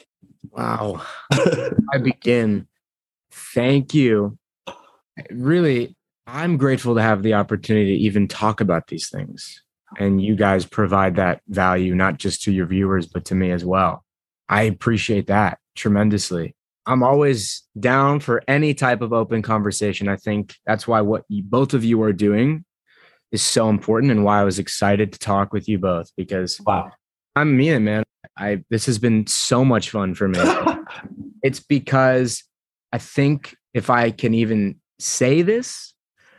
Wow. I begin. Thank you. Really, I'm grateful to have the opportunity to even talk about these things. And you guys provide that value, not just to your viewers, but to me as well. I appreciate that tremendously. I'm always down for any type of open conversation. I think that's why what you, both of you are doing is so important, and why I was excited to talk with you both, because Wow. I mean it, man. I, this has been so much fun for me. It's because I think if I can even say this,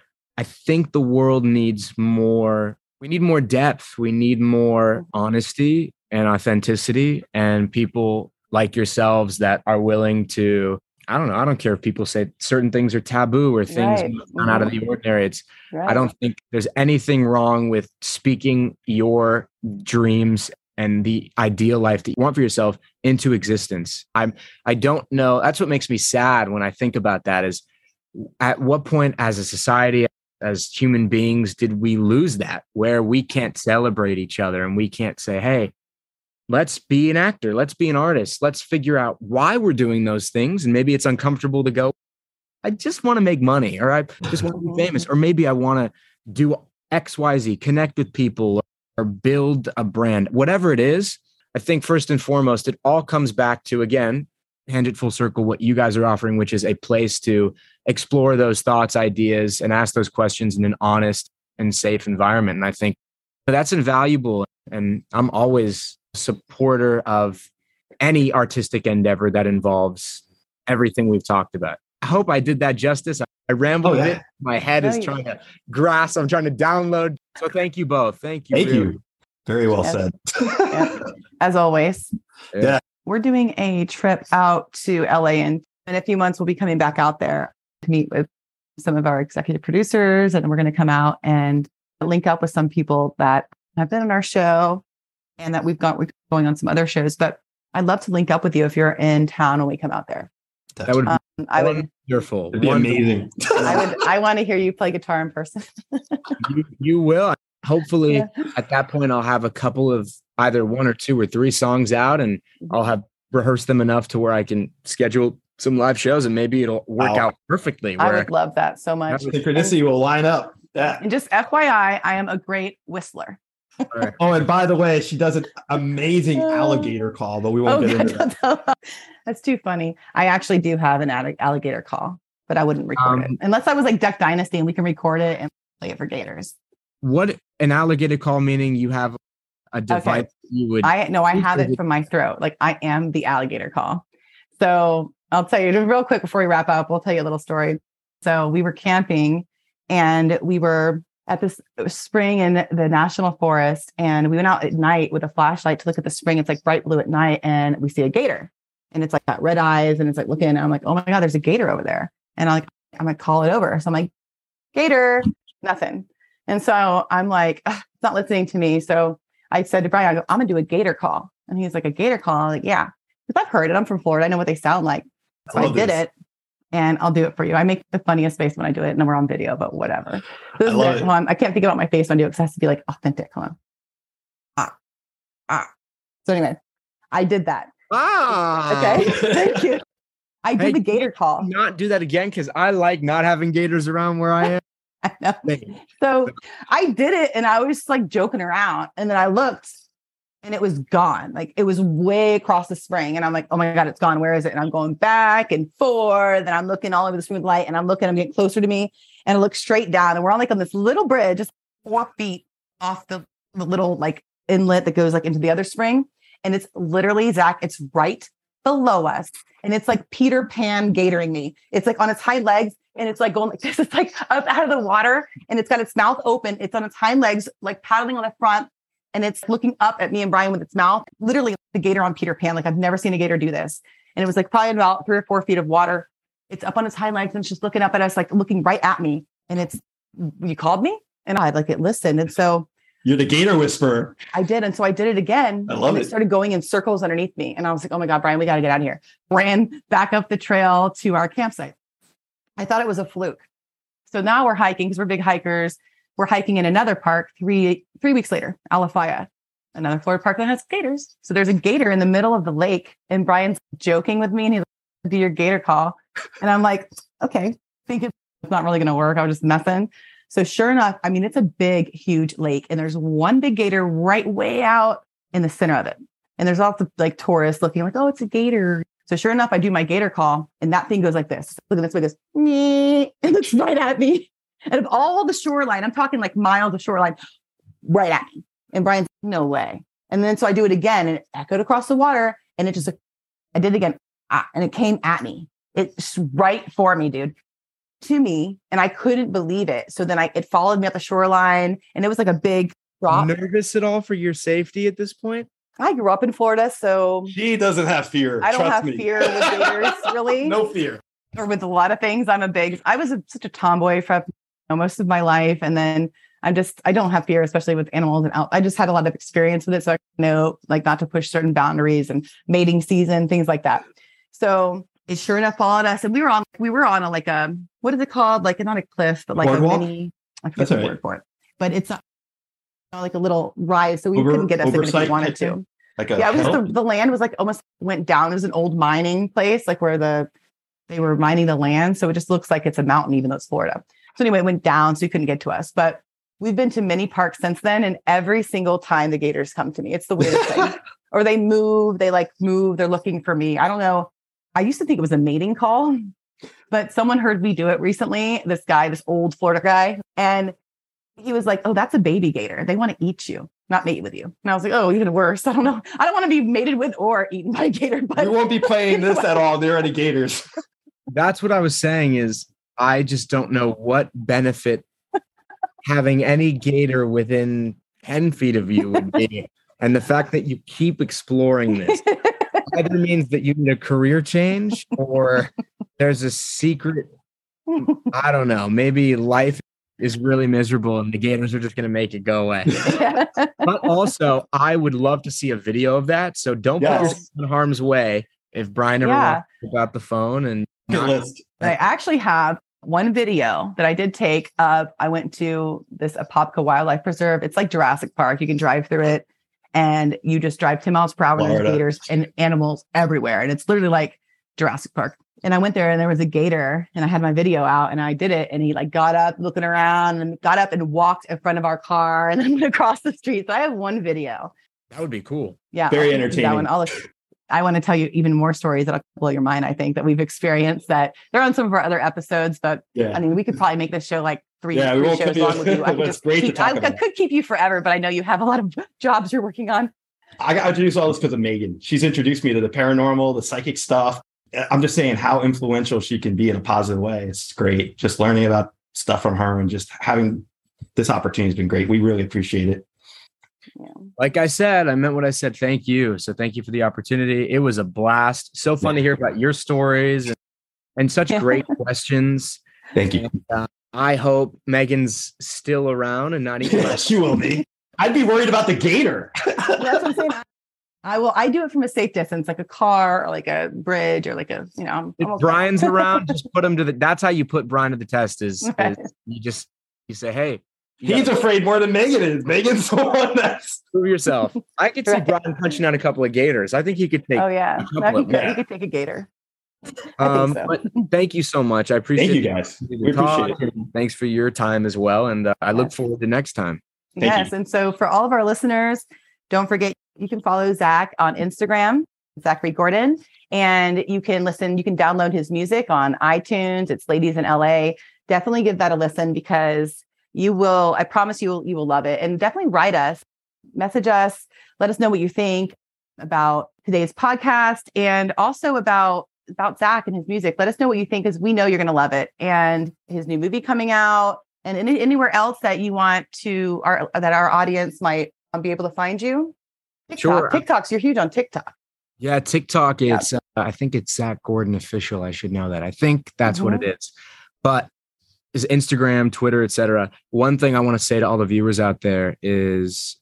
I think the world needs more. We need more depth. We need more honesty and authenticity, and people like yourselves that are willing to, I don't know, I don't care if people say certain things are taboo or things Right. not mm-hmm. out of the ordinary. It's, right. I don't think there's anything wrong with speaking your dreams and the ideal life that you want for yourself into existence. I'm, I don't know. That's what makes me sad when I think about that is at what point as a society, as human beings, did we lose that where we can't celebrate each other and we can't say, hey, let's be an actor. Let's be an artist. Let's figure out why we're doing those things. And maybe it's uncomfortable to go, I just want to make money, or I just want to be famous, or maybe I want to do X, Y, Z, connect with people, or build a brand, whatever it is. I think first and foremost, it all comes back to, again, hand it full circle, what you guys are offering, which is a place to explore those thoughts, ideas, and ask those questions in an honest and safe environment. And I think that's invaluable. And I'm always a supporter of any artistic endeavor that involves everything we've talked about. I hope I did that justice. I rambled oh, a yeah. bit. My head No, is you- trying to grasp. I'm trying to download. So thank you both. Thank you. Thank really. you. Very well Yes. said. Yeah. As always. Yeah. We're doing a trip out to L A, and in a few months, we'll be coming back out there to meet with some of our executive producers. And we're going to come out and link up with some people that have been on our show and that we've got we're going on some other shows. But I'd love to link up with you if you're in town when we come out there. That would be Um, I would, wonderful. It'd be Wonderful. amazing. I would, I want to hear you play guitar in person. You, you will. Hopefully, Yeah. at that point, I'll have a couple of either one or two or three songs out, and I'll have rehearsed them enough to where I can schedule some live shows, and maybe it'll work Wow. out perfectly. I Where would love that so much. Synchronicity will line up. Yeah. And just F Y I, I am a great whistler. Oh, and by the way, she does an amazing Oh. alligator call, but we won't Oh, get into God, that. don't tell- that's too funny. I actually do have an allig- alligator call, but I wouldn't record Um, it unless I was like Duck Dynasty and we can record it and play it for gators. what an alligator call, meaning you have a device you would. I no, I have it from my throat. Like I am the alligator call. So I'll tell you just real quick before we wrap up. We'll tell you a little story. So we were camping and we were at this spring in the national forest, and we went out at night with a flashlight to look at the spring. It's like bright blue at night, and we see a gator, and it's like got red eyes, and it's like looking. And I'm like, oh my God, there's a gator over there, and I'm like, I'm gonna call it over. So I'm like, gator, nothing. And so I'm like, it's not listening to me. So I said to Brian, I go, I'm gonna do a gator call, and he's like, a gator call? I'm like, yeah, because I've heard it. I'm from Florida. I know what they sound like. So I I love did this. it. And I'll do it for you. I make the funniest face when I do it, and we're on video, but whatever. This I is love it. it. Hold on. I can't think about my face when I do it because it has to be like authentic. Hold on. Ah, ah. So anyway, I did that. ah, Okay. Thank you. I did Hey, the gator call. Not do that again because I like not having gators around where I am. I know. So I did it, and I was like joking around, and then I looked, and it was gone. Like it was way across the spring, and I'm like, oh my God, it's gone. Where is it? And I'm going back and forth, and I'm looking all over the spring with light, and I'm looking, I'm getting closer to me, and I look straight down, and we're on like on this little bridge, just four feet off the, the little like inlet that goes like into the other spring, and it's literally Zach. It's right below us, and it's like Peter Pan gatoring me. It's like on its hind legs. And it's like going like this. It's like up out of the water, and it's got its mouth open. It's on its hind legs, like paddling on the front, and it's looking up at me and Brian with its mouth. Literally, the gator on Peter Pan. Like I've never seen a gator do this. And it was like probably about three or four feet of water. It's up on its hind legs, and it's just looking up at us, like looking right at me. And it's, you called me, and I like it listened. And so You're the gator whisperer. I did. And so I did it again. I love and it. it started going in circles underneath me. And I was like, oh my God, Brian, we got to get out of here. Ran back up the trail to our campsite. I thought it was a fluke. So now we're hiking because we're big hikers. We're hiking in another park three three weeks later, Alafaya, another Florida park that has gators. So there's a gator in the middle of the lake, and Brian's joking with me, and he's like, do your gator call. And I'm like, okay, think it's not really going to work. I was just messing. So sure enough, I mean, it's a big, huge lake, and there's one big gator right way out in the center of it. And there's lots of like tourists looking like, oh, it's a gator. So sure enough, I do my gator call, and that thing goes like this. Look at this way, it goes, "Nee," and looks right at me. And of all the shoreline, I'm talking like miles of shoreline, right at me. And Brian's like, no way. And then so I do it again, and it echoed across the water, and it just, I did it again. ah, and it came at me. It's right for me, dude, to me. And I couldn't believe it. So then I, it followed me up the shoreline, and it was like a big drop. Nervous at all for your safety at this point? I grew up in Florida, so She doesn't have fear. I don't trust have me. fear with gators, really. No fear. Or with a lot of things. I'm a big, I was a, such a tomboy for you know, most of my life. And then I'm just, I don't have fear, especially with animals. And out, I just had a lot of experience with it. So I know like not to push certain boundaries and mating season, things like that. So it sure enough followed us. And we were on, we were on a, like a, what is it called? Like not a cliff, but like Boardwalk? a mini, I forget That's the all right. word for it. But it's a, you know, like a little rise. So we Over- couldn't get us in if oversight we wanted type to. thing? Like a Yeah, it was hill? the, the land was like almost went down. It was an old mining place, like where the they were mining the land. So it just looks like it's a mountain, even though it's Florida. So anyway, it went down, so you couldn't get to us. But we've been to many parks since then, and every single time the gators come to me. It's the weirdest thing. Or they move, they like move, they're looking for me. I don't know. I used to think it was a mating call, but someone heard me do it recently. This guy, this old Florida guy, and he was like, "Oh, that's a baby gator. They want to eat you, not mate with you." And I was like, "Oh, even worse. I don't know. I don't want to be mated with or eaten by a gator." But We won't be playing this at all. There are any gators. That's what I was saying is I just don't know what benefit having any gator within ten feet of you would be. And the fact that you keep exploring this either means that you need a career change or there's a secret, I don't know, maybe life is really miserable and the gators are just going to make it go away. But also, I would love to see a video of that. So don't Yes. put yourself in harm's way if Brian ever Yeah. wants to about the phone. And Good list. I actually have one video that I did take of, I went to this Apopka Wildlife Preserve. It's like Jurassic Park. You can drive through it and you just drive ten miles per hour and there's Florida. gators and animals everywhere. And it's literally like Jurassic Park. And I went there and there was a gator and I had my video out and I did it. And he like got up looking around and got up and walked in front of our car and then went across the street. So I have one video. that would be cool. Yeah. Very I'll do that one. entertaining. I'll look- I want to tell you even more stories that'll blow your mind, I think, that we've experienced that they're on some of our other episodes. But Yeah. I mean, we could probably make this show like three, Yeah, we three won't shows keep you- long with you. I could That's just great to keep, talk I, I about. could keep you forever, but I know you have a lot of jobs you're working on. I got introduced to all this because of Megan. She's introduced me to the paranormal, the psychic stuff. I'm just saying how influential she can be in a positive way. It's great. Just learning about stuff from her and just having this opportunity has been great. We really appreciate it. Like I said, I meant what I said. Thank you. So thank you for the opportunity. It was a blast. So fun to hear about your stories and, and such great questions. Thank you. And, uh, I hope Megan's still around and not even. Yeah, she will be. I'd be worried about the gator. That's what I'm saying. I will. I do it from a safe distance, like a car or like a bridge or like a, you know. I'm, If I'm okay. Brian's around, just put him to the. That's how you put Brian to the test. Is, Right. is you just you say, hey, you He's gotta afraid more than Megan is. Megan's the one that's. prove yourself. I could see Right. Brian punching out a couple of gators. I think he could take. Oh yeah, couple no, he of- could. yeah. He could take a gator. I Um, think so. but thank you so much. I appreciate Thank you the guys. opportunity We to talk, appreciate it. and thanks for your time as well. And uh, I look Yes. forward to next time. Thank Yes. you. And so for all of our listeners, don't forget you can follow Zach on Instagram, Zachary Gordon, and you can listen, you can download his music on iTunes. It's Ladies in L A. Definitely give that a listen because you will, I promise you, you will love it. And definitely write us, message us, let us know what you think about today's podcast and also about about Zach and his music. Let us know what you think because we know you're going to love it. And his new movie coming out and any, anywhere else that you want to, our that our audience might be able to find you. TikTok. Sure. TikToks, you're huge on TikTok. Yeah, TikTok. Yeah. It's uh, I think it's Zach Gordon official. I should know that. I think that's what Mhm. it is. But is Instagram, Twitter, et cetera. One thing I want to say to all the viewers out there is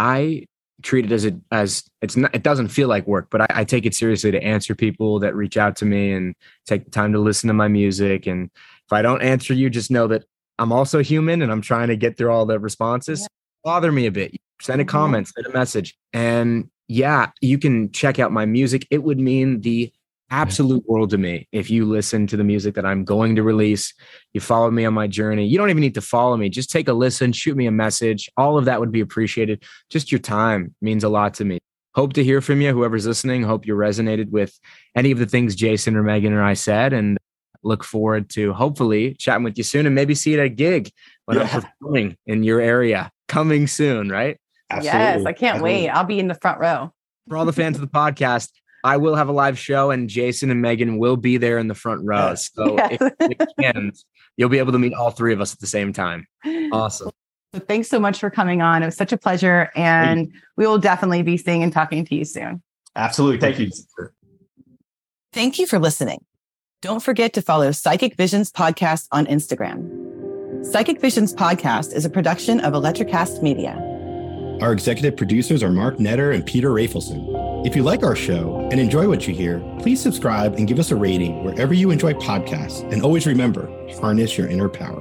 I treat it as a as it's not. It doesn't feel like work, but I, I take it seriously to answer people that reach out to me and take the time to listen to my music. And if I don't answer you, just know that I'm also human and I'm trying to get through all the responses. Yeah. Bother me a bit. Send a Mhm. comment, send a message. And yeah, you can check out my music. It would mean the absolute world to me if you listen to the music that I'm going to release. You follow me on my journey. You don't even need to follow me. Just take a listen, shoot me a message. All of that would be appreciated. Just your time means a lot to me. Hope to hear from you, whoever's listening. Hope you resonated with any of the things Jason or Megan or I said, and look forward to hopefully chatting with you soon and maybe see you at a gig when I'm Yeah. performing in your area coming soon, right? Yes, I can't Absolutely. wait. I'll be in the front row. For all the fans of the podcast, I will have a live show, and Jason and Megan will be there in the front row. Yes. So Yes. if you can, you'll be able to meet all three of us at the same time. Awesome. So thanks so much for coming on. It was such a pleasure. And we will definitely be seeing and talking to you soon. Absolutely. Thank you. Thank you for listening. Don't forget to follow Psychic Visions Podcast on Instagram. Psychic Visions Podcast is a production of Electricast Media. Our executive producers are Mark Netter and Peter Rafelson. If you like our show and enjoy what you hear, please subscribe and give us a rating wherever you enjoy podcasts. And always remember, harness your inner power.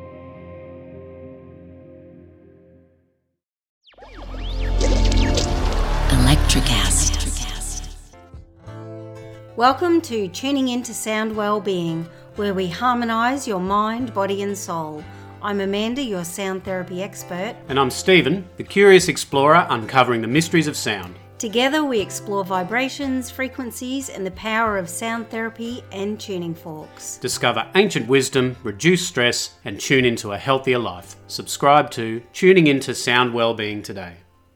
Electricast. Welcome to Tuning Into Sound Wellbeing, where we harmonise your mind, body and soul. I'm Amanda, your sound therapy expert. And I'm Stephen, the curious explorer uncovering the mysteries of sound. Together we explore vibrations, frequencies and the power of sound therapy and tuning forks. Discover ancient wisdom, reduce stress and tune into a healthier life. Subscribe to Tuning Into Sound Wellbeing today.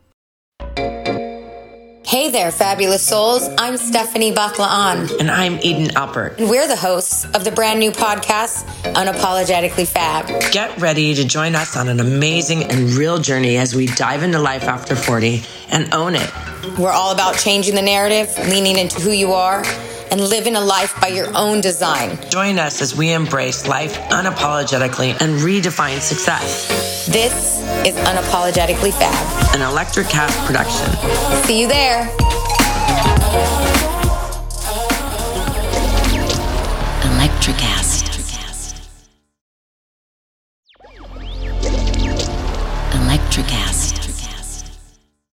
Hey there, fabulous souls. I'm Stephanie Baklaan. And I'm Eden Alpert. And we're the hosts of the brand new podcast, Unapologetically Fab. Get ready to join us on an amazing and real journey as we dive into life after forty and own it. We're all about changing the narrative, leaning into who you are, and living a life by your own design. Join us as we embrace life unapologetically and redefine success. This is Unapologetically Fab, an Electricast production. See you there. Electricast. Electricast.